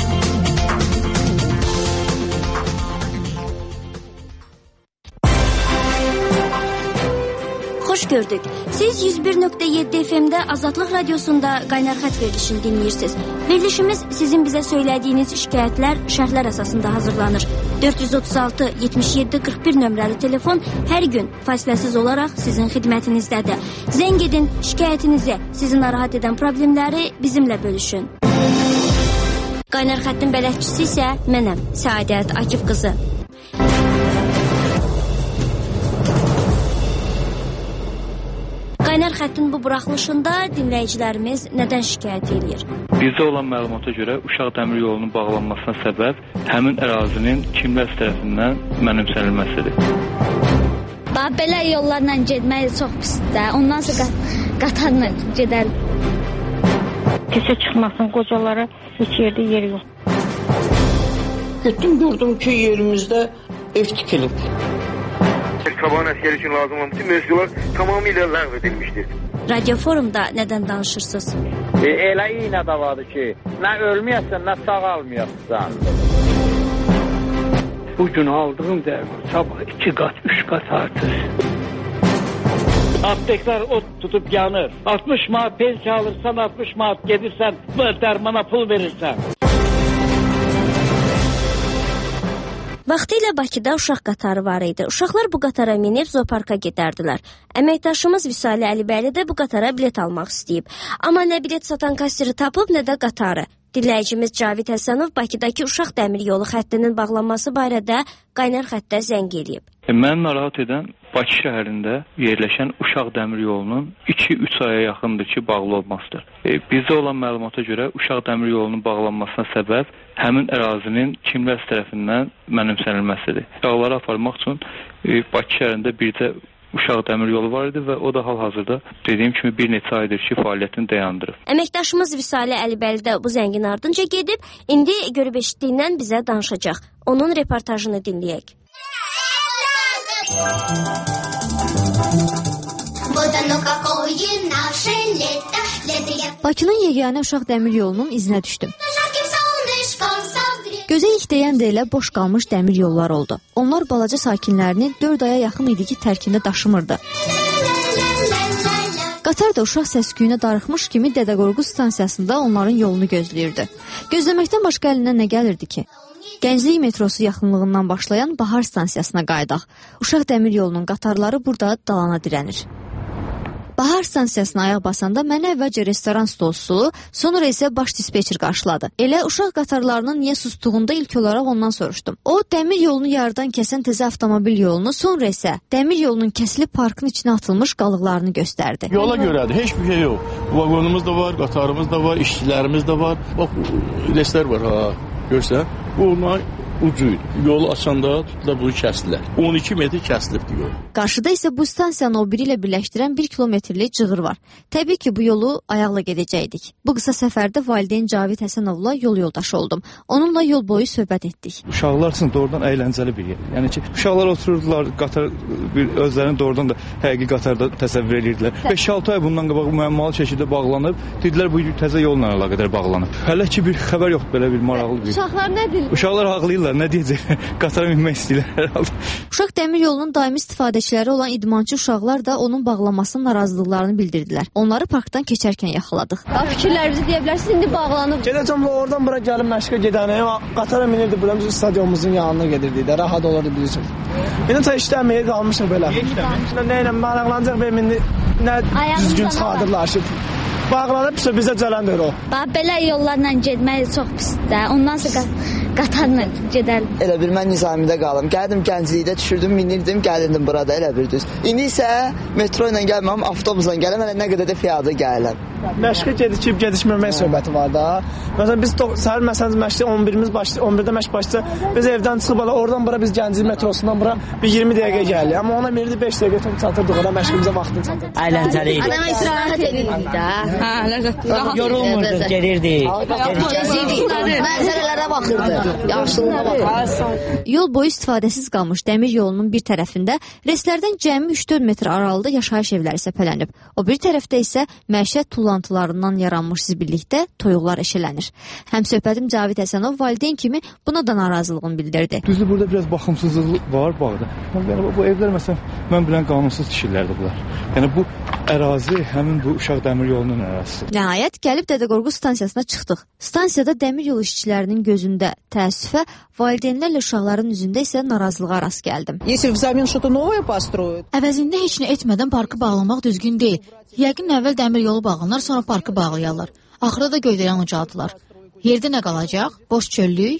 S17: Xoş gördük. Siz yüz bir nöqtə yeddi F M-də Azadlıq radiosunda Qaynar xətt verilişini dinləyirsiniz. Verilişimiz sizin bizə söylədiyiniz şikayətlər şərhlər əsasında hazırlanır. dörd yüz otuz altı yetmiş yeddi qırx bir nömrəli telefon hər gün fasiləsiz olaraq sizin xidmətinizdədir. Zəng edin, şikayətinizi, sizi narahat edən problemləri bizimlə bölüşün. Qaynar xəttin bələdçisi isə mənəm, Səadət Akif qızı. Qaynar xəttin bu buraxılışında dinləyicilərimiz nədən şikayət edir?
S8: Bizdə olan məlumata görə Uşaq Dəmir Yolunun bağlanmasına səbəb həmin ərazinin kimlər tərəfindən mənimsənilməsidir.
S10: Bax, belə yollarla getmək çox pisdir. Ondan sonra qatarla gedər. Keçə çıxmasın, qocalara heç yerdə yer yox.
S11: Getdim, gördüm ki, yerimizdə ev tikilib.
S3: Qaban əskəri üçün lazım olan bütün mövzular tamamilə ləğv edilmişdir.
S17: Radio forumda nədən danışırsınız?
S15: E, elə iynə də vardı ki, nə ölməyəsən, nə sağalmayəsən.
S11: Bugün aldığım dərman sabah iki qat, üç qat artır.
S15: Apteklər ot tutub yanır. altmış manat pensiya alırsan, altmış manat gedirsən, dərmana pul verirsən.
S17: Vaxtilə Bakıda uşaq qatarı var idi. Uşaqlar bu qatara minib zooparka gedərdilər. Əməkdaşımız Vüsali Əlibəyli də bu qatara bilet almaq istəyib. Amma nə bilet satan kassiri tapıb, nə də qatarı. Dinləyicimiz Cavid Həsənov Bakıdakı uşaq dəmir yolu xəttinin bağlanması barədə Qaynar xəttə zəng eləyib.
S8: Mən narahat edən Bakı şəhərində yerləşən Uşaq Dəmir Yolunun iki üç aya yaxındır ki, bağlı olmasıdır. E, bizdə olan məlumata görə Uşaq Dəmir Yolunun bağlanmasına səbəb həmin ərazinin kimlər tərəfindən mənimsənilməsidir. Uşaqları aparmaq üçün e, Bakı şəhərində bircə Uşaq Dəmir Yolu var idi və o da hal-hazırda dediyim kimi bir neçə aydır ki, fəaliyyətini dayandırıb.
S17: Əməkdaşımız Vüsali Əlibəli də bu zəngin ardınca gedib, indi görüb eşitdiyindən bizə danışacaq. Onun reportajını dinləyək.
S26: Bakının yeganə uşaq dəmir yolunun izinə düşdüm. Gözə ilk deyən də elə boş qalmış dəmir yollar oldu. Onlar balaca sakinlərini dörd aya yaxın idi ki, tərkində daşımırdı. Qatar da uşaq səsküyünə darıxmış kimi Dədə Qorqud stansiyasında onların yolunu gözləyirdi. Gözləməkdən başqa əlindən nə gəlirdi ki? Gənclik metrosu yaxınlığından başlayan Bahar stansiyasına qayıdaq. Uşaq dəmir yolunun qatarları burada dalana dirənir. Bahar stansiyasına ayaq basanda mənə əvvəlcə restoran stolsulu, sonra isə baş dispeçer qarşıladı. Elə uşaq qatarlarının niyə sustuğunda ilk olaraq ondan soruşdum. O, dəmir yolunu yarıdan kəsən təzə avtomobil yolunu, sonra isə dəmir yolunun kəsilib parkın içinə atılmış qalıqlarını göstərdi.
S27: Yola görədir, heç bir şey yox. Vagonumuz da var, qatarımız da var, işçilərimiz də var. Bax, leslər var ha, görsən. Bunlar ucu idi. Yolu açanda tutdular bunu kəsdilər. on iki metr kəsilibdi yol.
S26: Qarşıda isə bu stansiyanı o biri ilə birləşdirən bir kilometrlik cığır var. Təbii ki, bu yolu ayaqla gedəcəkdik. Bu qısa səfərdə valideyn Cavid Həsənovla yol yoldaşı oldum. Onunla yol boyu söhbət etdik.
S6: Uşaqlar üçün doğrudan əyləncəli bir yer. Yəni ki, uşaqlar otururdular, qatar bir özlərini doğrudan da həqiqi qatarda təsəvvür edirdilər. beş altı ay bundan qabaq müəmmalı şəkildə bağlanıb, dedilər bu təzə yolla əlaqədar bağlanıb. Hələ ki bir xəbər yox, belə bir maraqlı bir.
S26: Uşaqlar nə deyirlər?
S6: Uşaqlar haqlıyırlar, nə deyəcəklər? Qatara minmək istəyirlər hər halda.
S26: Uşaq dəmir yolunun daimi istifadəçiləri olan idmançı uşaqlar da onun bağlanmasının narazılıqlarını bildirdilər. Onları parkdan keçərkən yaxaladıq. Fikirlərinizi deyə bilərsiniz, indi bağlanıb.
S12: Gedəcəm oradan bura gəlib məşqə gedənə, qatara minirdi, buram stadionumuzun yanına gedirdi də, rahat olurdu bilirsiniz. İndi ta işləməyə qalmışıq belə. Nə ilə maraqlanacaq və indi nə düzgün çıxardırlar ki. Bağlanıb bizə cələndir o.
S10: Bax belə yollarla getmək çox pisdir. Ondan sonra qatarla gedəlim.
S13: Elə bir mən Nizamidə qalım. Gəldim Gənclikdə düşürdüm, minirdim, gəlirdim burada elə bir düz. İndi isə metro ilə gəlməm, avtobusla gələm, hələ nə qədər də piyada gələm.
S12: Məşqə gedib gedişməmək söhbəti var da. Məsələn biz səhər məsələn məşqə on birimiz başlayır, on birdə məşq başlayır. Biz evdən çıxıb ala oradan bura biz Gənclik metrosundan bura bir iyirmi dəqiqə gəlirik. Amma ona minirdi beş dəqiqə çatırdıq ora məşqimizə vaxtın çatırdı.
S22: Əyləncəli idi.
S26: Adama istirahət edirdik də.
S22: Hə, yorulmurduq, gedirdik.
S26: Mənzərələrə baxırdı. Yaşlılara baxırdı. Yol boyu istifadəsiz qalmış dəmir yolunun bir tərəfində relslərdən cəmi üç dörd metr aralıqda yaşayış evləri səpələnib. O bir tərəfdə isə məişət tullantılarından yaranmış zibillikdə toyuqlar eşələnir. Həm söhbətim Cavid Həsənov valideyn kimi buna da narazılığını bildirdi.
S6: Düzdür, burada biraz baxımsızlıq var bağda. Yəni bu evlər məsələn mən bilən qanunsuz tikililərdir bunlar. Yəni bu ərazi həmin bu Uşaq dəmir yolunun ərazisi.
S26: Nəhayət gəlib Dədəqorqu stansiyasına çıxdıq. Stansiyada dəmir yol işçilərinin gözündə təəssüfə, valideynlərlə uşaqların üzündə isə narazılığa rast gəldim.
S16: Əvəzində heç nə etmədən parkı bağlamaq düzgün deyil. Yəqin əvvəl dəmir yolu bağlanar, sonra parkı bağlayarlar. Axırda da göydəyən ucaldılar. Yerdə nə qalacaq? Boş çöllük?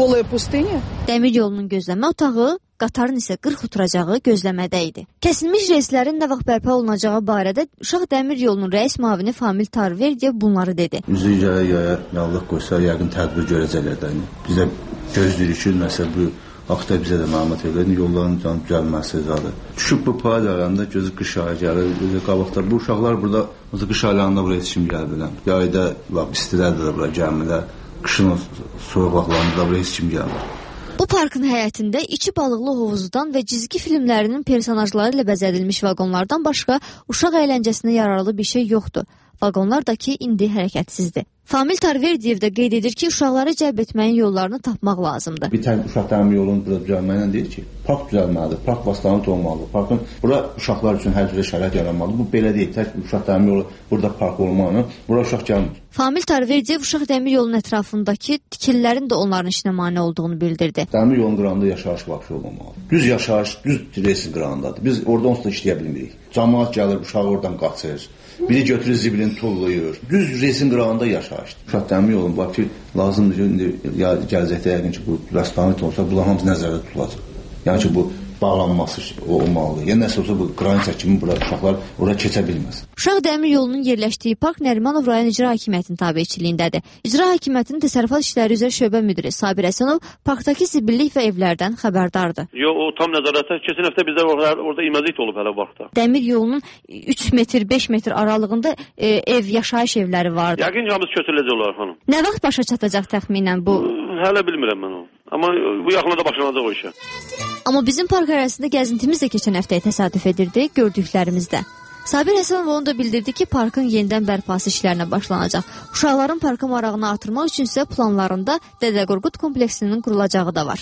S26: Dəmir yolunun gözləmə otağı, qatarın isə qırx oturacağı gözləmədə idi. Kəsilmiş reyslərin nə vaxt bərpa olunacağı barədə Uşaq dəmir yolunun rəis müavini Famil Tarverdiyev bunları dedi.
S18: Üzü yaya yaya yallıq qoysa, yəqin tədbir görəcəklər də. Biz də gözləyirik ki, məsəl bu vaxtda bizə də məlumat verir, yolların canı düzəlməsi zadı. Düşüb bu payız aylarında gözü qış ayı gəlir, gözü qabaqda. Bu uşaqlar burada, qış aylarında buraya heç kim gəlir biləm. Yayda, istilərdə də buraya gəlmirlər. Qışın soyuq vaxtlarında da buraya heç kim gəlmir.
S26: Bu parkın həyətində içi balıqlı hovuzdan və cizgi filmlərinin personajları ilə bəzədilmiş vaqonlardan başqa uşaq əyləncəsinə yararlı bir şey yoxdur. Vaqonlar da ki, indi hərəkətsizdir. Famil Tarverdiyev də qeyd edir ki, uşaqları cəlb etməyin yollarını tapmaq lazımdır.
S18: Bir tək uşaq dəmir yolunun burada düzəlməklə deyir ki, park düzəlməlidir, park vasitələri olmalıdır. Parkın bura uşaqlar üçün hər cürə şərait yaranmalıdır. Bu belə deyil, tək uşaq dəmir yolu burada park olmalıdır. Bura uşaq gəlmir.
S26: Famil Tarverdiyev Uşaq dəmir yolunun ətrafındakı tikililərin də onların işinə mane olduğunu bildirdi.
S18: Dəmir yolunun qırağında yaşayış vəbsə olmamalıdır. Düz yaşayış, düz reysin qırağındadır. Biz orada onsuz da işləyə bilmirik. Cəmaət gəlir, uşaq oradan qaçır. Biri götürür zibilini tullayır. Düz reysin qırağında yaşayışdır. Uşaq dəmir yolun var ki, lazımdır ki, indi ya gələcəkdə yəqin ki, bu restoran olsa, bunlar hamısı nəzərdə tutulacaq. Yəni ki, bu bağlanması olmalıdır. Yəni nəsə olsa bu qranisiya kimi bura uşaqlar ora keçə bilməz.
S26: Uşaq dəmir yolunun yerləşdiyi park Nərimanov rayon İcra Hakimiyyətinin tabeçiliyindədir. İcra Hakimiyyətinin təsərrüfat işləri üzrə şöbə müdiri Sabir Həsənov parkdakı zibillik və evlərdən xəbərdardır.
S19: Yox, o tam nəzarətdə. Keçən həftə bizdə orada imazit olub hələ vaxtda.
S26: Dəmir yolunun üç metr, beş metr aralığında e, ev, yaşayış evləri vardı.
S19: Yəqin ki, hamısı köçürüləcək olar xanım.
S26: Nə vaxt başa çatacaq təxminən bu?
S19: Hələ bilmirəm mən o. Amma bu yaxında başlanacaq o işə.
S26: Amma bizim park ərazisində gəzintimiz də keçən həftəyə təsadüf edirdi, gördüklərimizdə. Sabir Həsənov onu da bildirdi ki, parkın yenidən bərpası işlərinə başlanacaq. Uşaqların parka marağını artırmaq üçün isə planlarında Dədəqorqud kompleksinin qurulacağı da var.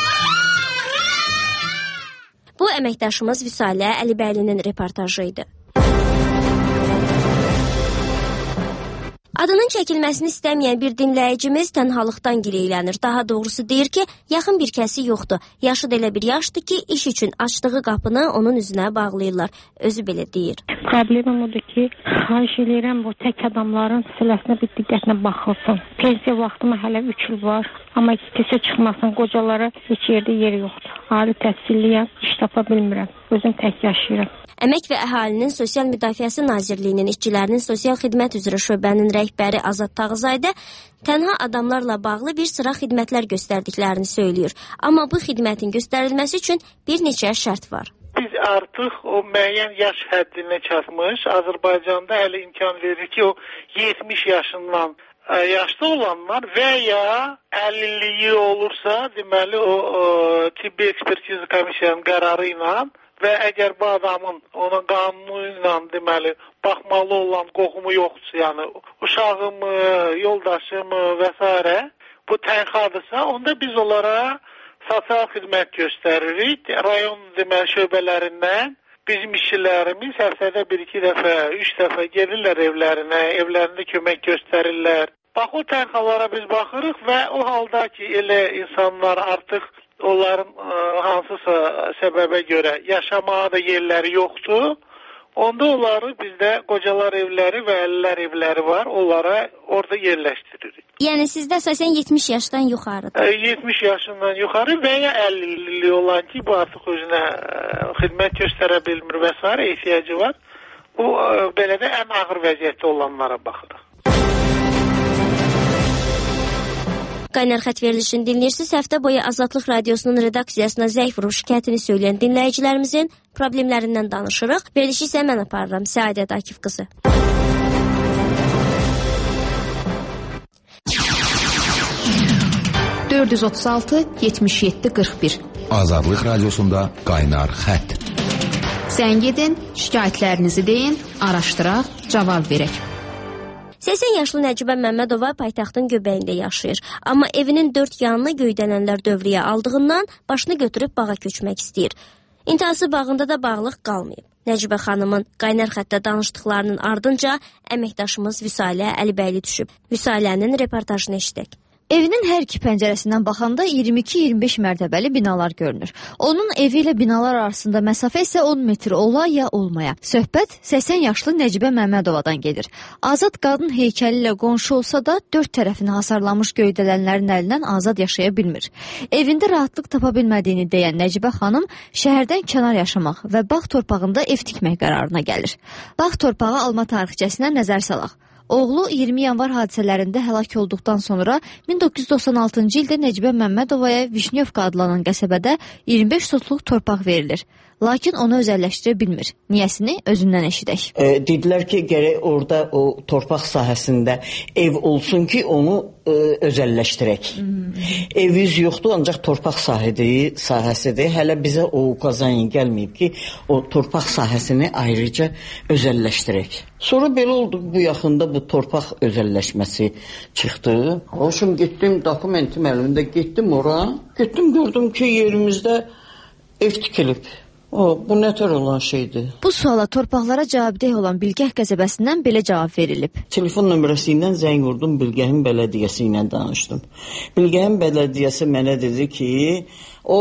S17: Bu əməkdaşımız Vüsalə Əlibəylinin reportajı idi. Adının çəkilməsini istəməyən bir dinləyicimiz tənhalıqdan gileylənir. Daha doğrusu deyir ki, yaxın bir kəsi yoxdur. Yaşı da elə bir yaşdır ki, iş üçün açdığı qapını onun üzünə bağlayırlar. Özü belə deyir.
S20: Problemim odur ki, xahiş edirəm bu tək adamların siləsinə bir diqqətlə baxılsın. Pensiya vaxtıma hələ üç il var. Amma pensiya çıxmasın, qocalara heç yerdə yer yoxdur. Ali təhsilliyəm, iş tapa bilmirəm. Özüm tək yaşayıram.
S17: Əmək və Əhalinin Sosial Müdafiəsi Nazirliyinin İşçilərinin Sosial Xidmət üzrə şöbənin rəhbəri Azad Tağızaydə tənha adamlarla bağlı bir sıra xidmətlər göstərdiklərini söylüyor. Amma bu xidmətin göstərilməsi üçün bir neçə şərt var.
S2: Biz artıq o müəyyən yaş həddinə çatmış, Azərbaycanda hələ imkan verir ki, o yetmiş yaşından yaşlı olanlar və ya əlilliyi olursa, deməli o, o tibbi ekspertiza komisiyanın qərarı ilə və əgər bu adamın ona qanunu ilə deməli baxmalı olan qohumu yoxdursa, yəni uşağımı, yoldaşımı və s. bu tənxadırsa, onda biz onlara sosial xidmət göstəririk. Rayon deməli şöbələrindən bizim işçilərimiz həftədə bir-iki dəfə, üç dəfə gelirlər evlərinə, evlərində kömək göstərirlər. Bax o tənxalara biz baxırıq və o halda ki, elə insanlar artıq onların ə, hansısa səbəbə görə yaşamağa da yerləri yoxdur, onda onları bizdə qocalar evləri və əlillər evləri var, onlara orada yerləşdiririk.
S17: Yəni sizdə əsasən yetmiş yaşdan yuxarıdır.
S2: yetmiş yaşından yuxarı və ya əlilliyi olan ki, bu artıq özünə ə, xidmət göstərə bilmir və s. ehtiyacı var. Bu ə, belə də ən ağır vəziyyətdə olanlara baxırıq.
S17: Qaynar xətt verilişini dinləyirsiniz. Həftə boyu Azadlıq Radiosunun redaksiyasına zəng vurub şikayətini söyləyən dinləyicilərimizin problemlərindən danışırıq. Verilişi isə mən aparıram. Səadət Akif qızı.
S4: dörd yüz otuz altı yetmiş yeddi qırx bir
S9: Azadlıq Radiosunda Qaynar xətt.
S4: Zəng edin, şikayətlərinizi deyin, araşdıraq, cavab verək.
S17: səksən yaşlı Nəcibə Məmmədova paytaxtın göbəyində yaşayır. Amma evinin dörd yanını göydələnlər dövrəyə aldığından başını götürüb bağa köçmək istəyir. İntihası bağında da bağlıq qalmayıb. Nəcibə xanımın qaynar xəttdə danışdıqlarının ardınca əməkdaşımız Vüsalə Əlibəyli düşüb. Vüsalənin reportajını eşidək.
S26: Evinin hər iki pəncərəsindən baxanda iyirmi iki iyirmi beş mərtəbəli binalar görünür. Onun evi ilə binalar arasında məsafə isə on metr ola ya olmaya. Söhbət səksən yaşlı Nəcibə Məmmədovadan gedir. Azad qadın heykəli ilə qonşu olsa da dörd tərəfini hasarlanmış göydələnlərin əlindən azad yaşaya bilmir. Evində rahatlıq tapa bilmədiyini deyən Nəcibə xanım şəhərdən kənar yaşamaq və bağ torpağında ev tikmək qərarına gəlir. Bağ torpağı alma tarixçəsinə nəzər salaq. Oğlu iyirmi yanvar hadisələrində həlak olduqdan sonra min doqquz yüz doxsan altıncı ildə Nəcibə Məmmədovaya Vişnyovka adlanan qəsəbədə iyirmi beş sotluq torpaq verilir. Lakin onu özəlləşdirə bilmir. Niyəsini özündən eşidək.
S22: E, dedilər ki, gərək orada o torpaq sahəsində ev olsun ki, onu e, özəlləşdirək. Hmm. Evimiz yoxdur, ancaq torpaq sahidir, sahəsidir. Hələ bizə o qazanın gəlməyib ki, o torpaq sahəsini ayrıca özəlləşdirək. Sonra belə oldu, bu yaxında bu torpaq özəlləşməsi çıxdı. Hoşum getdim, dokumentim əlimdə getdim ora. Getdim, gördüm ki, yerimizdə ev tikilib. O, bu nətər olan şeydir?
S26: Bu suala torpaqlara cavabdeh olan Bilgəh qəsəbəsindən belə cavab verilib.
S22: Telefon nömrəsi ilə zəng vurdum, Bilgəhin bələdiyyəsi ilə danışdım. Bilgəhin bələdiyyəsi mənə dedi ki, o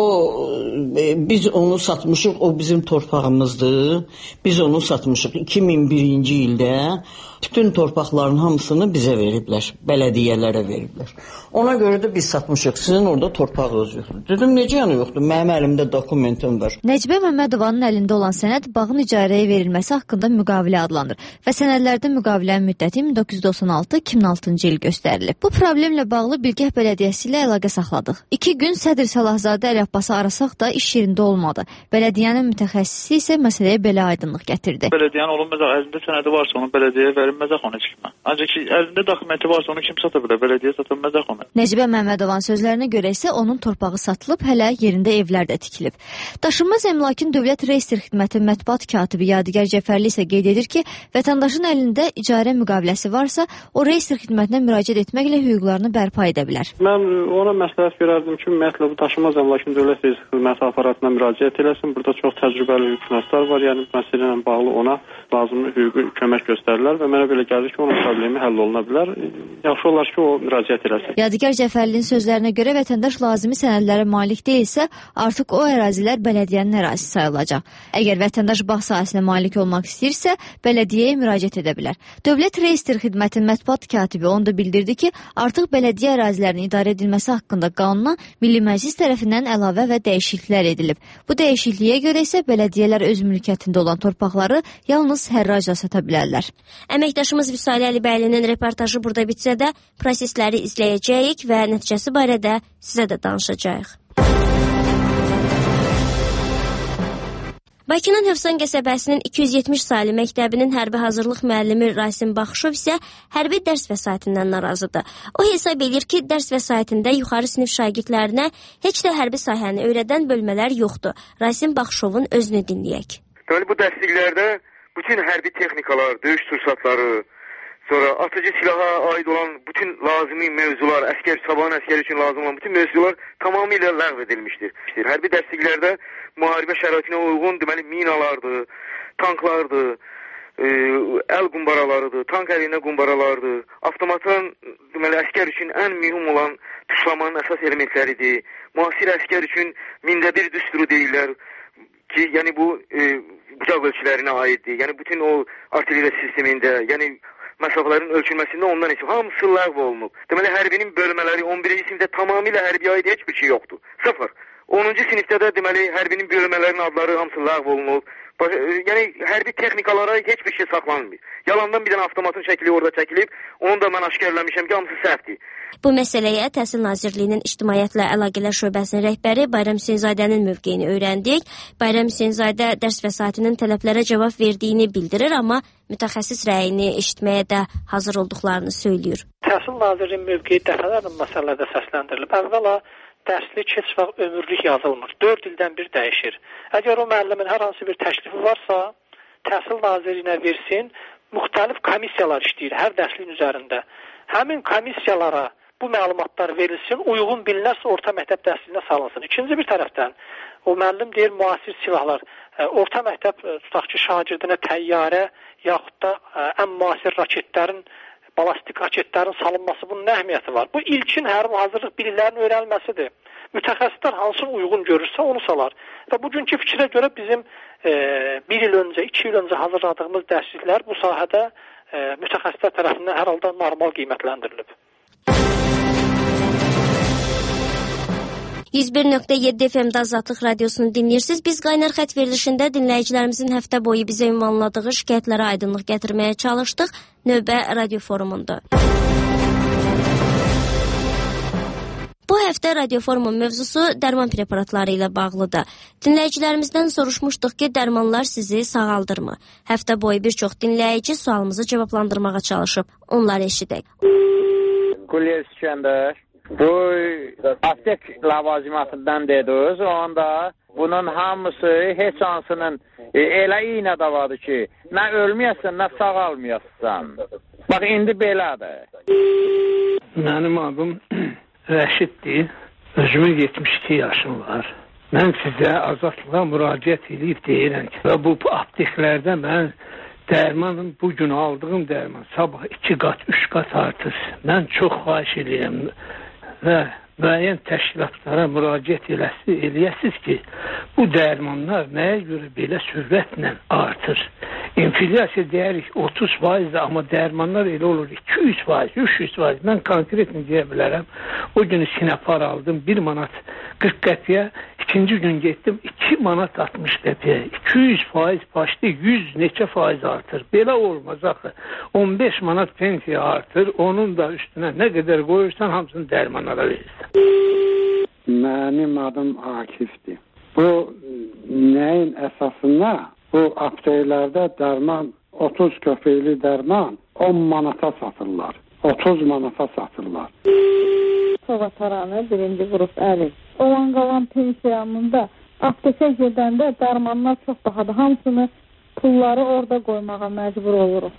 S22: e, biz onu satmışıq, o bizim torpağımızdır. Biz onu satmışıq iki min birinci ildə. Bütün torpaqların hamısını bizə veriblər, bələdiyyələrə veriblər. Ona görə də biz satmışıq. Sizin orada torpağınız yoxdur. Dedim, necə yəni yoxdur? Mənim əlimdə dokumentim var.
S26: Nəcibə Məmmədovanın əlində olan sənəd bağın icarəyə verilməsi haqqında müqavilə adlanır və sənədlərdə müqavilənin müddəti min doqquz yüz doxsan altı iki min altıncı il göstərilib. Bu problemlə bağlı Bilgəh bələdiyyəsi ilə əlaqə saxladıq. İki gün Sədr Salahzadə Əli Abbası arasaq da iş yerində olmadı. Bələdiyyənin mütəxəssisi isə məsələyə belə aydınlıq gətirdi.
S7: Bələdiyyənin olunmaz, əlində sənədi varsa onu bələdiyyəyə verilməzək onu heç kimə. Ancaq ki, əlində dokumenti varsa onu kim sata bilər, bələdiyyə satılmazaq onu.
S26: Nəcibə Məmmədovanın sözlərinə görə isə onun torpağı satılıb, hələ yerində evlər də tikilib. Daşınmaz əmlakın Dövlət Reyestr Xidməti mətbuat katibi Yadigar Cəfərli isə qeyd edir ki, vətəndaşın əlində icarə müqaviləsi varsa, o Reyestr Xidmətinə müraciət etməklə hüquqlarını bərpa edə bilər.
S14: Mən ona məsləhət görərdim ki, ümumiyyətlə bu daşınmaz əmlakın Dövlət Reyestr Xidməti aparatına müraciət eləsin. Burada çox təcrübəli hüquqşünaslar var, yəni məsələ ilə bağlı ona lazımlı hüquqi kömək göstərirlər və mənə belə gəlir ki, onun problemi həll oluna bilər. Yaxşı olar ki, o müraciət eləsin.
S26: Yadigar Cəfərlinin sözlərinə görə vətəndaş lazımi sənədlərə malik deyilsə, artıq o ərazilər bələdiyyənin ərazisi sayılacaq. Əgər vətəndaş bağ sahəsinə malik olmaq istəyirsə, bələdiyyəyə müraciət edə bilər. Dövlət Reyestr Xidmətinin mətbuat katibi onu da bildirdi ki, artıq bələdiyyə ərazilərinin idarə edilməsi haqqında qanuna Milli Məclis tərəfindən əlavə və dəyişikliklər edilib. Bu dəyişikliyə görə isə bələdiyyələr öz mülkiyyətində olan torpaqları yalnız hərracla sata bilərlər.
S17: Əməkdaşımız Vüsalə Əlibəylinin reportajı burada bitsə də prosesləri izləyəcəyik və nəticəsi barədə sizə də danışacağıq. Bakının Hövsan qəsəbəsinin iki yüz yetmiş saylı məktəbinin hərbi hazırlıq müəllimi Rasim Baxışov isə hərbi dərs vəsaitindən narazıdır. O hesab edir ki, dərs vəsaitində yuxarı sinif şagirdlərinə heç də hərbi sahəni öyrədən bölmələr yoxdur. Rasim Baxışovun özünü dinləyək.
S1: Deməli, bu dərsliklərdə bütün hərbi texnikalar, döyüş sursatları, sonra atıcı silaha aid olan bütün lazımi mövzular, əskər, sabahın əskəri üçün lazım olan bütün mövzular tamamilə ləğv edilmişdir. Hərbi dərsliklərdə müharibə şəraitinə uyğun deməli minalardır, tanklardır, e, əl qumbaralarıdır, tank əlində qumbaralardır, avtomatın deməli əskər üçün ən mühüm olan tuşlamanın əsas elementləridir. Müasir əskər üçün mində bir düsturu deyirlər ki, yəni bu e, bucaq ölçülərinə aiddir. Yəni bütün o artilleriya sistemində, yəni məsafələrin ölçülməsində ondan isə hamısı ləğv olunub. Deməli hərbinin bölmələri on birinci sinifdə tamamilə hərbiyə aid heç bir şey yoxdur. Sıfır. onuncu sinifdə də deməli hərbinin bölmələrinin adları hamısı ləğv olunub. Yəni hərbi texnikalara heç bir şey saxlanmır. Yalandan bir dənə avtomatın şəkli orada çəkilib, onu da mən aşkarlamışam ki, hamısı səhvdir.
S17: Bu məsələyə Təhsil Nazirliyinin İctimaiyyətlə Əlaqələr Şöbəsinin rəhbəri Bayram Hüseynzadənin mövqeyini öyrəndik. Bayram Hüseynzadə dərs vəsaitinin tələblərə cavab verdiyini bildirir, amma mütəxəssis rəyini eşitməyə də hazır olduqlarını söyləyir.
S2: Təhsil Nazirliyinin mövqeyi dəfələrlə məsələdə səsləndirilib. Əvvəla dərslik heç vaxt ömürlük yazılmır. dörd ildən bir dəyişir. Əgər o müəllimin hər hansı bir təklifi varsa, Təhsil Nazirliyinə versin, müxtəlif komissiyalar işləyir hər dərsliyin üzərində. Həmin komissiyalara bu məlumatlar verilsin, uyğun bilinərsə orta məktəb dərsliyinə salınsın. İkinci bir tərəfdən, o müəllim deyir, müasir silahlar, orta məktəb tutaq ki, şagirdinə təyyarə yaxud da ən müasir raketlərin, balastik raketlərin salınması, bunun nə əhəmiyyəti var? Bu ilkin hərbi hazırlıq biliklərinin öyrənilməsidir. Mütəxəssislər hansını uyğun görürsə onu salar. Və bugünkü fikrə görə bizim e, bir il öncə, iki il öncə hazırladığımız dərsliklər bu sahədə e, mütəxəssislər tərəfindən hər halda normal qiymətləndirilib.
S17: yüz bir nöqtə yeddi F M-də Azadlıq Radiosunu dinləyirsiniz. Biz qaynar xətt verilişində dinləyicilərimizin həftə boyu bizə ünvanladığı şikayətlərə aydınlıq gətirməyə çalışdıq. Növbə radio forumunda. Bu həftə radio forumun mövzusu dərman preparatları ilə bağlıdır. Dinləyicilərimizdən soruşmuşduq ki, dərmanlar sizi sağaldırmı? Həftə boyu bir çox dinləyici sualımızı cavablandırmağa çalışıb. Onları eşidək.
S3: Qulya İskəndər. Bu aptek ləvazimatından dediniz, onda bunun hamısı heç hansının e, elə iynə davadır ki, nə ölməyəsən, nə sağalmayəsən. Bax, indi belədir.
S11: Mənim adım Rəşiddir, özümün yetmiş iki yaşım var. Mən sizə azadlığa müraciət edib deyirəm ki, və bu apteklərdə mən dərmanın, bugün aldığım dərman sabah iki qat, üç qat artır. Mən çox xahiş edirəm və müəyyən təşkilatlara müraciət eləyəsiniz ki, bu dərmanlar nəyə görə belə sürətlə artır? İnflyasiya deyirik otuz faizdir, amma dərmanlar elə olur iki yüz faiz, üç yüz faiz. Mən konkretini deyə bilərəm. O günü Sinapar aldım, bir manat qırx qəpiyə, ikinci gün getdim iki manat altmış qəpiyə. iki yüz faiz başlı yüz neçə faiz artır. Belə olmaz axı. on beş manat pensiya artır, onun da üstünə nə qədər qoyursan hamısını dərmanlara verirsən.
S5: Mənim adım Akifdir. Bu nəyin əsasında? Bu apteklərdə dərman, otuz köpəkli dərman on manata satırlar. otuz manata satırlar.
S21: Sovataranı birinci qrup əli. Olan qalan pensiyamında aptekə gedəndə dərmanlar çox bahadır. Hamısını pulları orada qoymağa məcbur oluruq.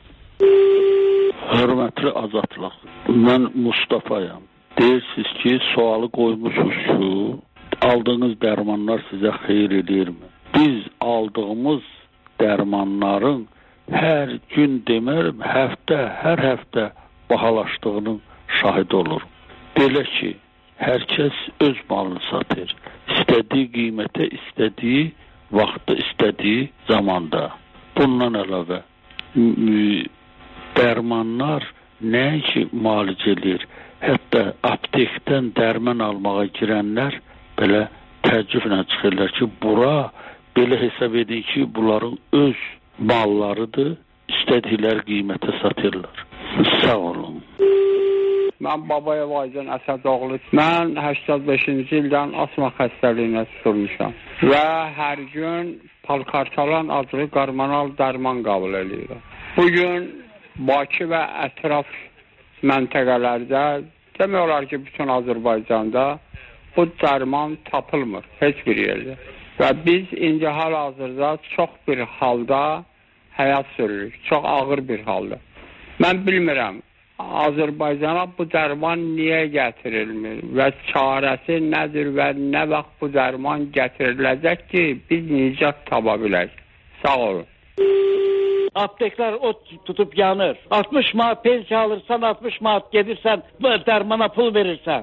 S27: Hörmətli Azadlıq, mən Mustafayam. Deyirsiniz ki, sualı qoymuşuz ki, aldığınız dərmanlar sizə xeyir edirmi? Biz aldığımız dərmanların hər gün demərəm, həftə, hər həftə bahalaşdığının şahid olur. Belə ki, hər kəs öz malını satır. İstədiyi qiymətə, istədiyi vaxtda, istədiyi zamanda. Bundan əlavə, dərmanlar nəinki müalicə edir, hətta aptekdən dərman almağa girənlər belə təəccüblə çıxırlar ki, bura belə hesab edin ki, bunların öz mallarıdır, istədikləri qiymətə satırlar. Sağ olun.
S5: Mən Babayev Aycan Əsədoğlu. Mən səksən beşinci ildən asma xəstəliyinə tutulmuşam və hər gün palkartalan adlı qarmanal dərman qəbul edirəm. Bugün Bakı və ətraf məntəqələrdə demək olar ki, bütün Azərbaycanda bu dərman tapılmır heç bir yerdə. Və biz indi hal-hazırda çox bir halda həyat sürürük, çox ağır bir halda. Mən bilmirəm, Azərbaycana bu dərman niyə gətirilmir və çarəsi nədir və nə vaxt bu dərman gətiriləcək ki, biz nicat tapa bilək. Sağ olun.
S8: Apteklər ot tutub yanır. altmış manat pensiya alırsan, altmış manat gedirsən, dərmana pul verirsən.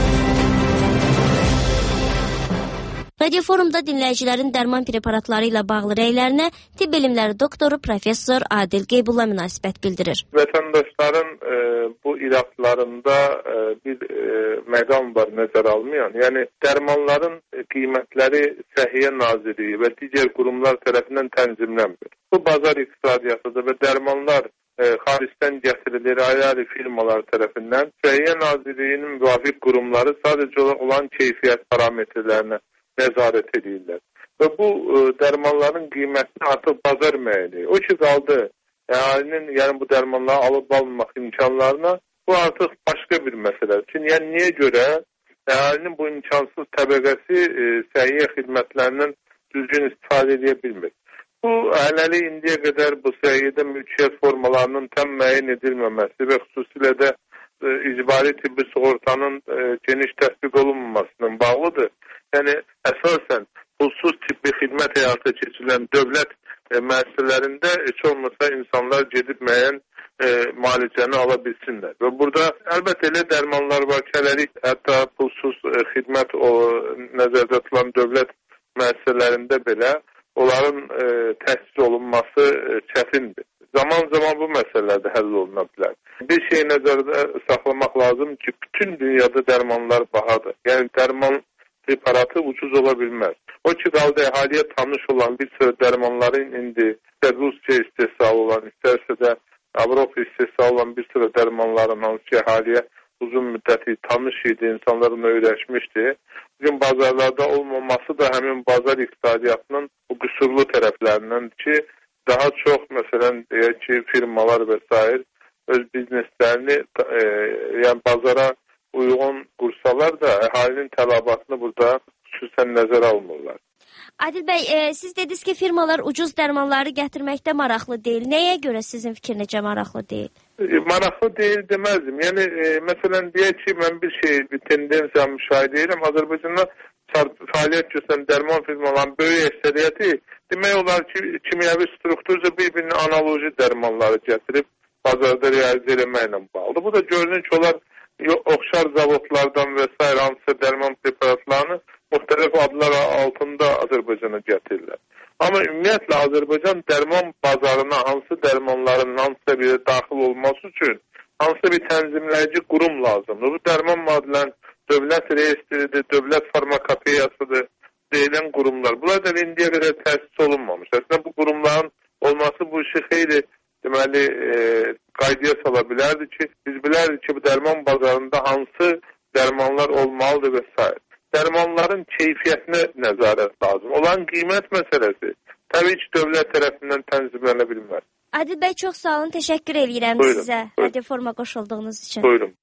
S17: Radio forumda dinləyicilərin dərman preparatları ilə bağlı rəylərinə tibb elmləri doktoru professor Adil Qeybulla münasibət bildirir.
S10: Vətəndaşların e, bu ilaçlarında e, bir e, məqam var nəzər almayan. Yəni dərmanların qiymətləri Səhiyyə Nazirliyi və digər qurumlar tərəfindən tənzimlənmir. Bu bazar iqtisadiyyatıdır və dərmanlar e, xaricdən gətirilir ayrı firmalar tərəfindən. Səhiyyə Nazirliyinin müvafiq qurumları sadəcə olan keyfiyyət parametrlərinə nəzarət edirlər. Və bu ə, dərmanların qiymətini artıq bazar müəyyən edir. O ki qaldı, əhalinin yəni bu dərmanları alıb almaq imkanlarına, bu artıq başqa bir məsələdir. Çünki yəni niyə görə əhalinin bu imkansız təbəqəsi ə, səhiyyə xidmətlərindən düzgün istifadə edə bilmir. Bu hələlik indiyə qədər bu səhiyyədə mülkiyyət formalarının tam müəyyən edilməməsi və xüsusilə də ə, icbari tibbi sığortanın ə, geniş tətbiq olunmamasından bağlıdır. Yəni, əsasən, pulsuz tibbi xidmət həyata keçirilən dövlət e, müəssisələrində heç olmasa insanlar gedib müəyyən e, müalicəni ala bilsinlər. Və burada əlbəttə elə dərmanlar var ki, hələlik hətta pulsuz e, xidmət o, nəzərdə tutulan dövlət müəssisələrində belə onların e, təhsis olunması e, çətindir. Zaman-zaman bu məsələlərdə həll oluna bilər. Bir şey nəzərdə saxlamaq lazım ki, bütün dünyada dərmanlar bahadır. Yəni, dərman preparatı ucuz ola bilməz. O ki qaldı əhaliyə tanış olan bir sıra dərmanların indi istər Rusya istehsalı olan, istərsə də Avropa istehsalı olan bir sıra dərmanların hansı ki əhaliyə uzun müddəti tanış idi, insanların öyrəşmişdi. Bugün bazarlarda olmaması da həmin bazar iqtisadiyyatının bu qüsurlu tərəflərindəndir ki, daha çox məsələn deyək ki, firmalar və s. öz bizneslərini e, yəni bazara uyğun qursalar da əhalinin tələbatını burada xüsusən nəzərə almırlar.
S17: Adil bəy, e, siz dediniz ki, firmalar ucuz dərmanları gətirməkdə maraqlı deyil. Nəyə görə sizin fikrinizcə maraqlı deyil?
S10: E, maraqlı deyil deməzdim. Yəni, e, məsələn, deyək ki, mən bir şey, bir tendensiya müşahidə edirəm. Azərbaycanda fəaliyyət göstərən dərman firmaların böyük əksəriyyəti demək olar ki, kimyəvi strukturca bir-birinin analoji dərmanları gətirib bazarda realizə eləməklə bağlıdır. Bu da görünür ki, onlar oxşar zavodlardan və s. hansısa dərman preparatlarını müxtəlif adlar altında Azərbaycana gətirirlər. Amma ümumiyyətlə Azərbaycan dərman bazarına hansı dərmanların hansısa bir daxil olması üçün hansısa bir tənzimləyici qurum lazımdır. Bu dərman maddilərin dövlət reyestridir, dövlət farmakopeyasıdır deyilən qurumlar. Bunlar da indiyə qədər təsis olunmamış. Əslində bu qurumların olması bu işi xeyli deməli, e, qaydaya sala bilərdi ki, biz bilərdik ki, bu dərman bazarında hansı dərmanlar olmalıdır və s. Dərmanların keyfiyyətinə nəzarət lazım. Olan qiymət məsələsi təbii ki, dövlət tərəfindən tənzimlənə bilməz.
S17: Adil bəy, çox sağ olun, təşəkkür edirəm buyurun, sizə radio forma qoşulduğunuz üçün.
S10: Buyurun.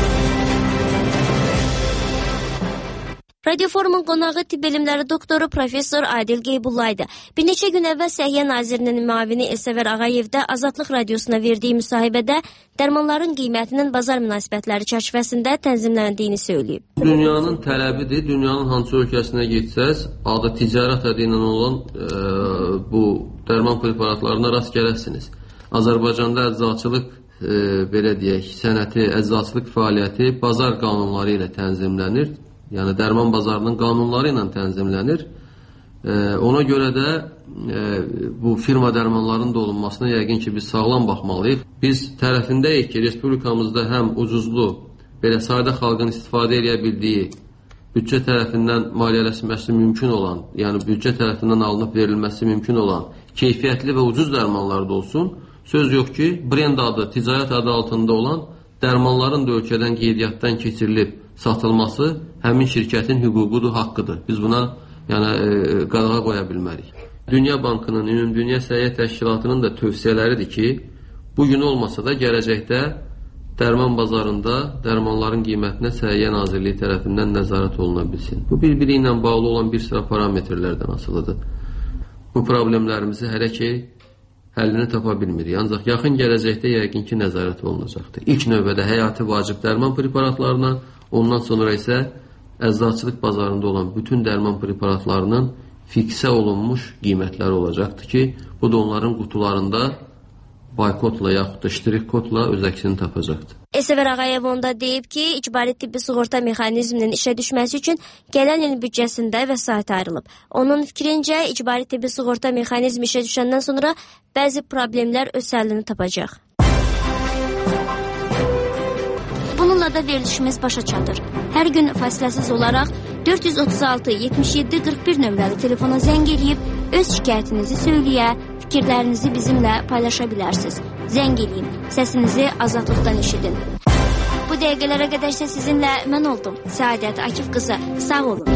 S17: Radio forumun qonağı tibb elmləri doktoru professor Adil Qeybulla idi. Bir neçə gün əvvəl Səhiyyə Nazirinin müavini Elsəvər Ağayev də Azadlıq radiosuna verdiyi müsahibədə dərmanların qiymətinin bazar münasibətləri çərçivəsində tənzimləndiyini söyləyib.
S13: Dünyanın tələbidir. Dünyanın hansı ölkəsinə getsəz, adı ticarət adı ilə olan e, bu dərman preparatlarına rast gələsiniz. Azərbaycanda əczaçılıq e, belə deyək, sənəti, əczaçılıq fəaliyyəti bazar qanunları ilə tənzimlənir. Yəni dərman bazarının qanunları ilə tənzimlənir. E, ona görə də e, bu firma dərmanlarının da olunmasına yəqin ki, biz sağlam baxmalıyıq. Biz tərəfindəyik ki, respublikamızda həm ucuzlu, belə sadə xalqın istifadə edə bildiyi büdcə tərəfindən maliyyələşməsi mümkün olan, yəni büdcə tərəfindən alınıb verilməsi mümkün olan keyfiyyətli və ucuz dərmanlar da olsun. Söz yox ki, brend adı, ticarət adı altında olan dərmanların da ölkədən qeydiyyatdan keçirilib satılması həmin şirkətin hüququdur, haqqıdır. Biz buna yəni, e, qadağa qoya bilmərik. Dünya Bankının, Ümumdünya Səhiyyə Təşkilatının da tövsiyələridir ki, bu gün olmasa da gələcəkdə dərman bazarında dərmanların qiymətinə Səhiyyə Nazirliyi tərəfindən nəzarət oluna bilsin. Bu bir-biri ilə bağlı olan bir sıra parametrlərdən asılıdır. Bu problemlərimizi hələ ki həllini tapa bilmirik. Ancaq yaxın gələcəkdə yəqin ki nəzarət olunacaqdır. İlk növbədə həyati vacib dərman preparatlarına, ondan sonra isə əczaçılıq bazarında olan bütün dərman preparatlarının fiksə olunmuş qiymətləri olacaqdır ki, bu da onların qutularında boykotla yaxud da ştrik kodla öz əksini tapacaqdır.
S17: Əsəvər Ağayev onda deyib ki, icbari tibbi sığorta mexanizminin işə düşməsi üçün gələn il büdcəsində vəsait ayrılıb. Onun fikrincə, icbari tibbi sığorta mexanizmi işə düşəndən sonra bəzi problemlər öz həllini tapacaq. Bununla da verilişimiz başa çatır. Hər gün fasiləsiz olaraq dörd yüz otuz altı yetmiş yeddi qırx bir nömrəli telefona zəng eləyib öz şikayətinizi söyləyə, fikirlərinizi bizimlə paylaşa bilərsiniz. Zəng eləyin, səsinizi azadlıqdan eşidin. Bu dəqiqələrə qədər isə sizinlə mən oldum. Səadət Akif qızı, sağ olun.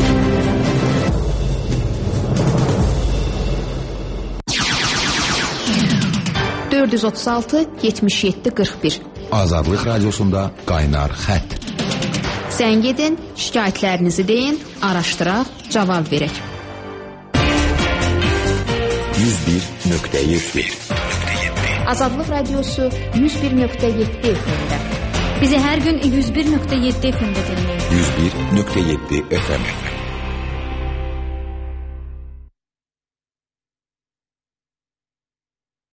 S4: dörd yüz otuz altı yetmiş yeddi qırx bir
S9: Azadlıq Radiosunda Qaynar Xətt.
S4: Zəng edin, şikayətlərinizi deyin, araşdıraq, cavab verək.
S9: yüz bir nöqtə yeddi
S4: Azadlıq Radiosu yüz bir nöqtə yeddi F M-də. Bizi hər gün yüz bir nöqtə yeddi F M-də dinləyin.
S9: yüz bir nöqtə yeddi F M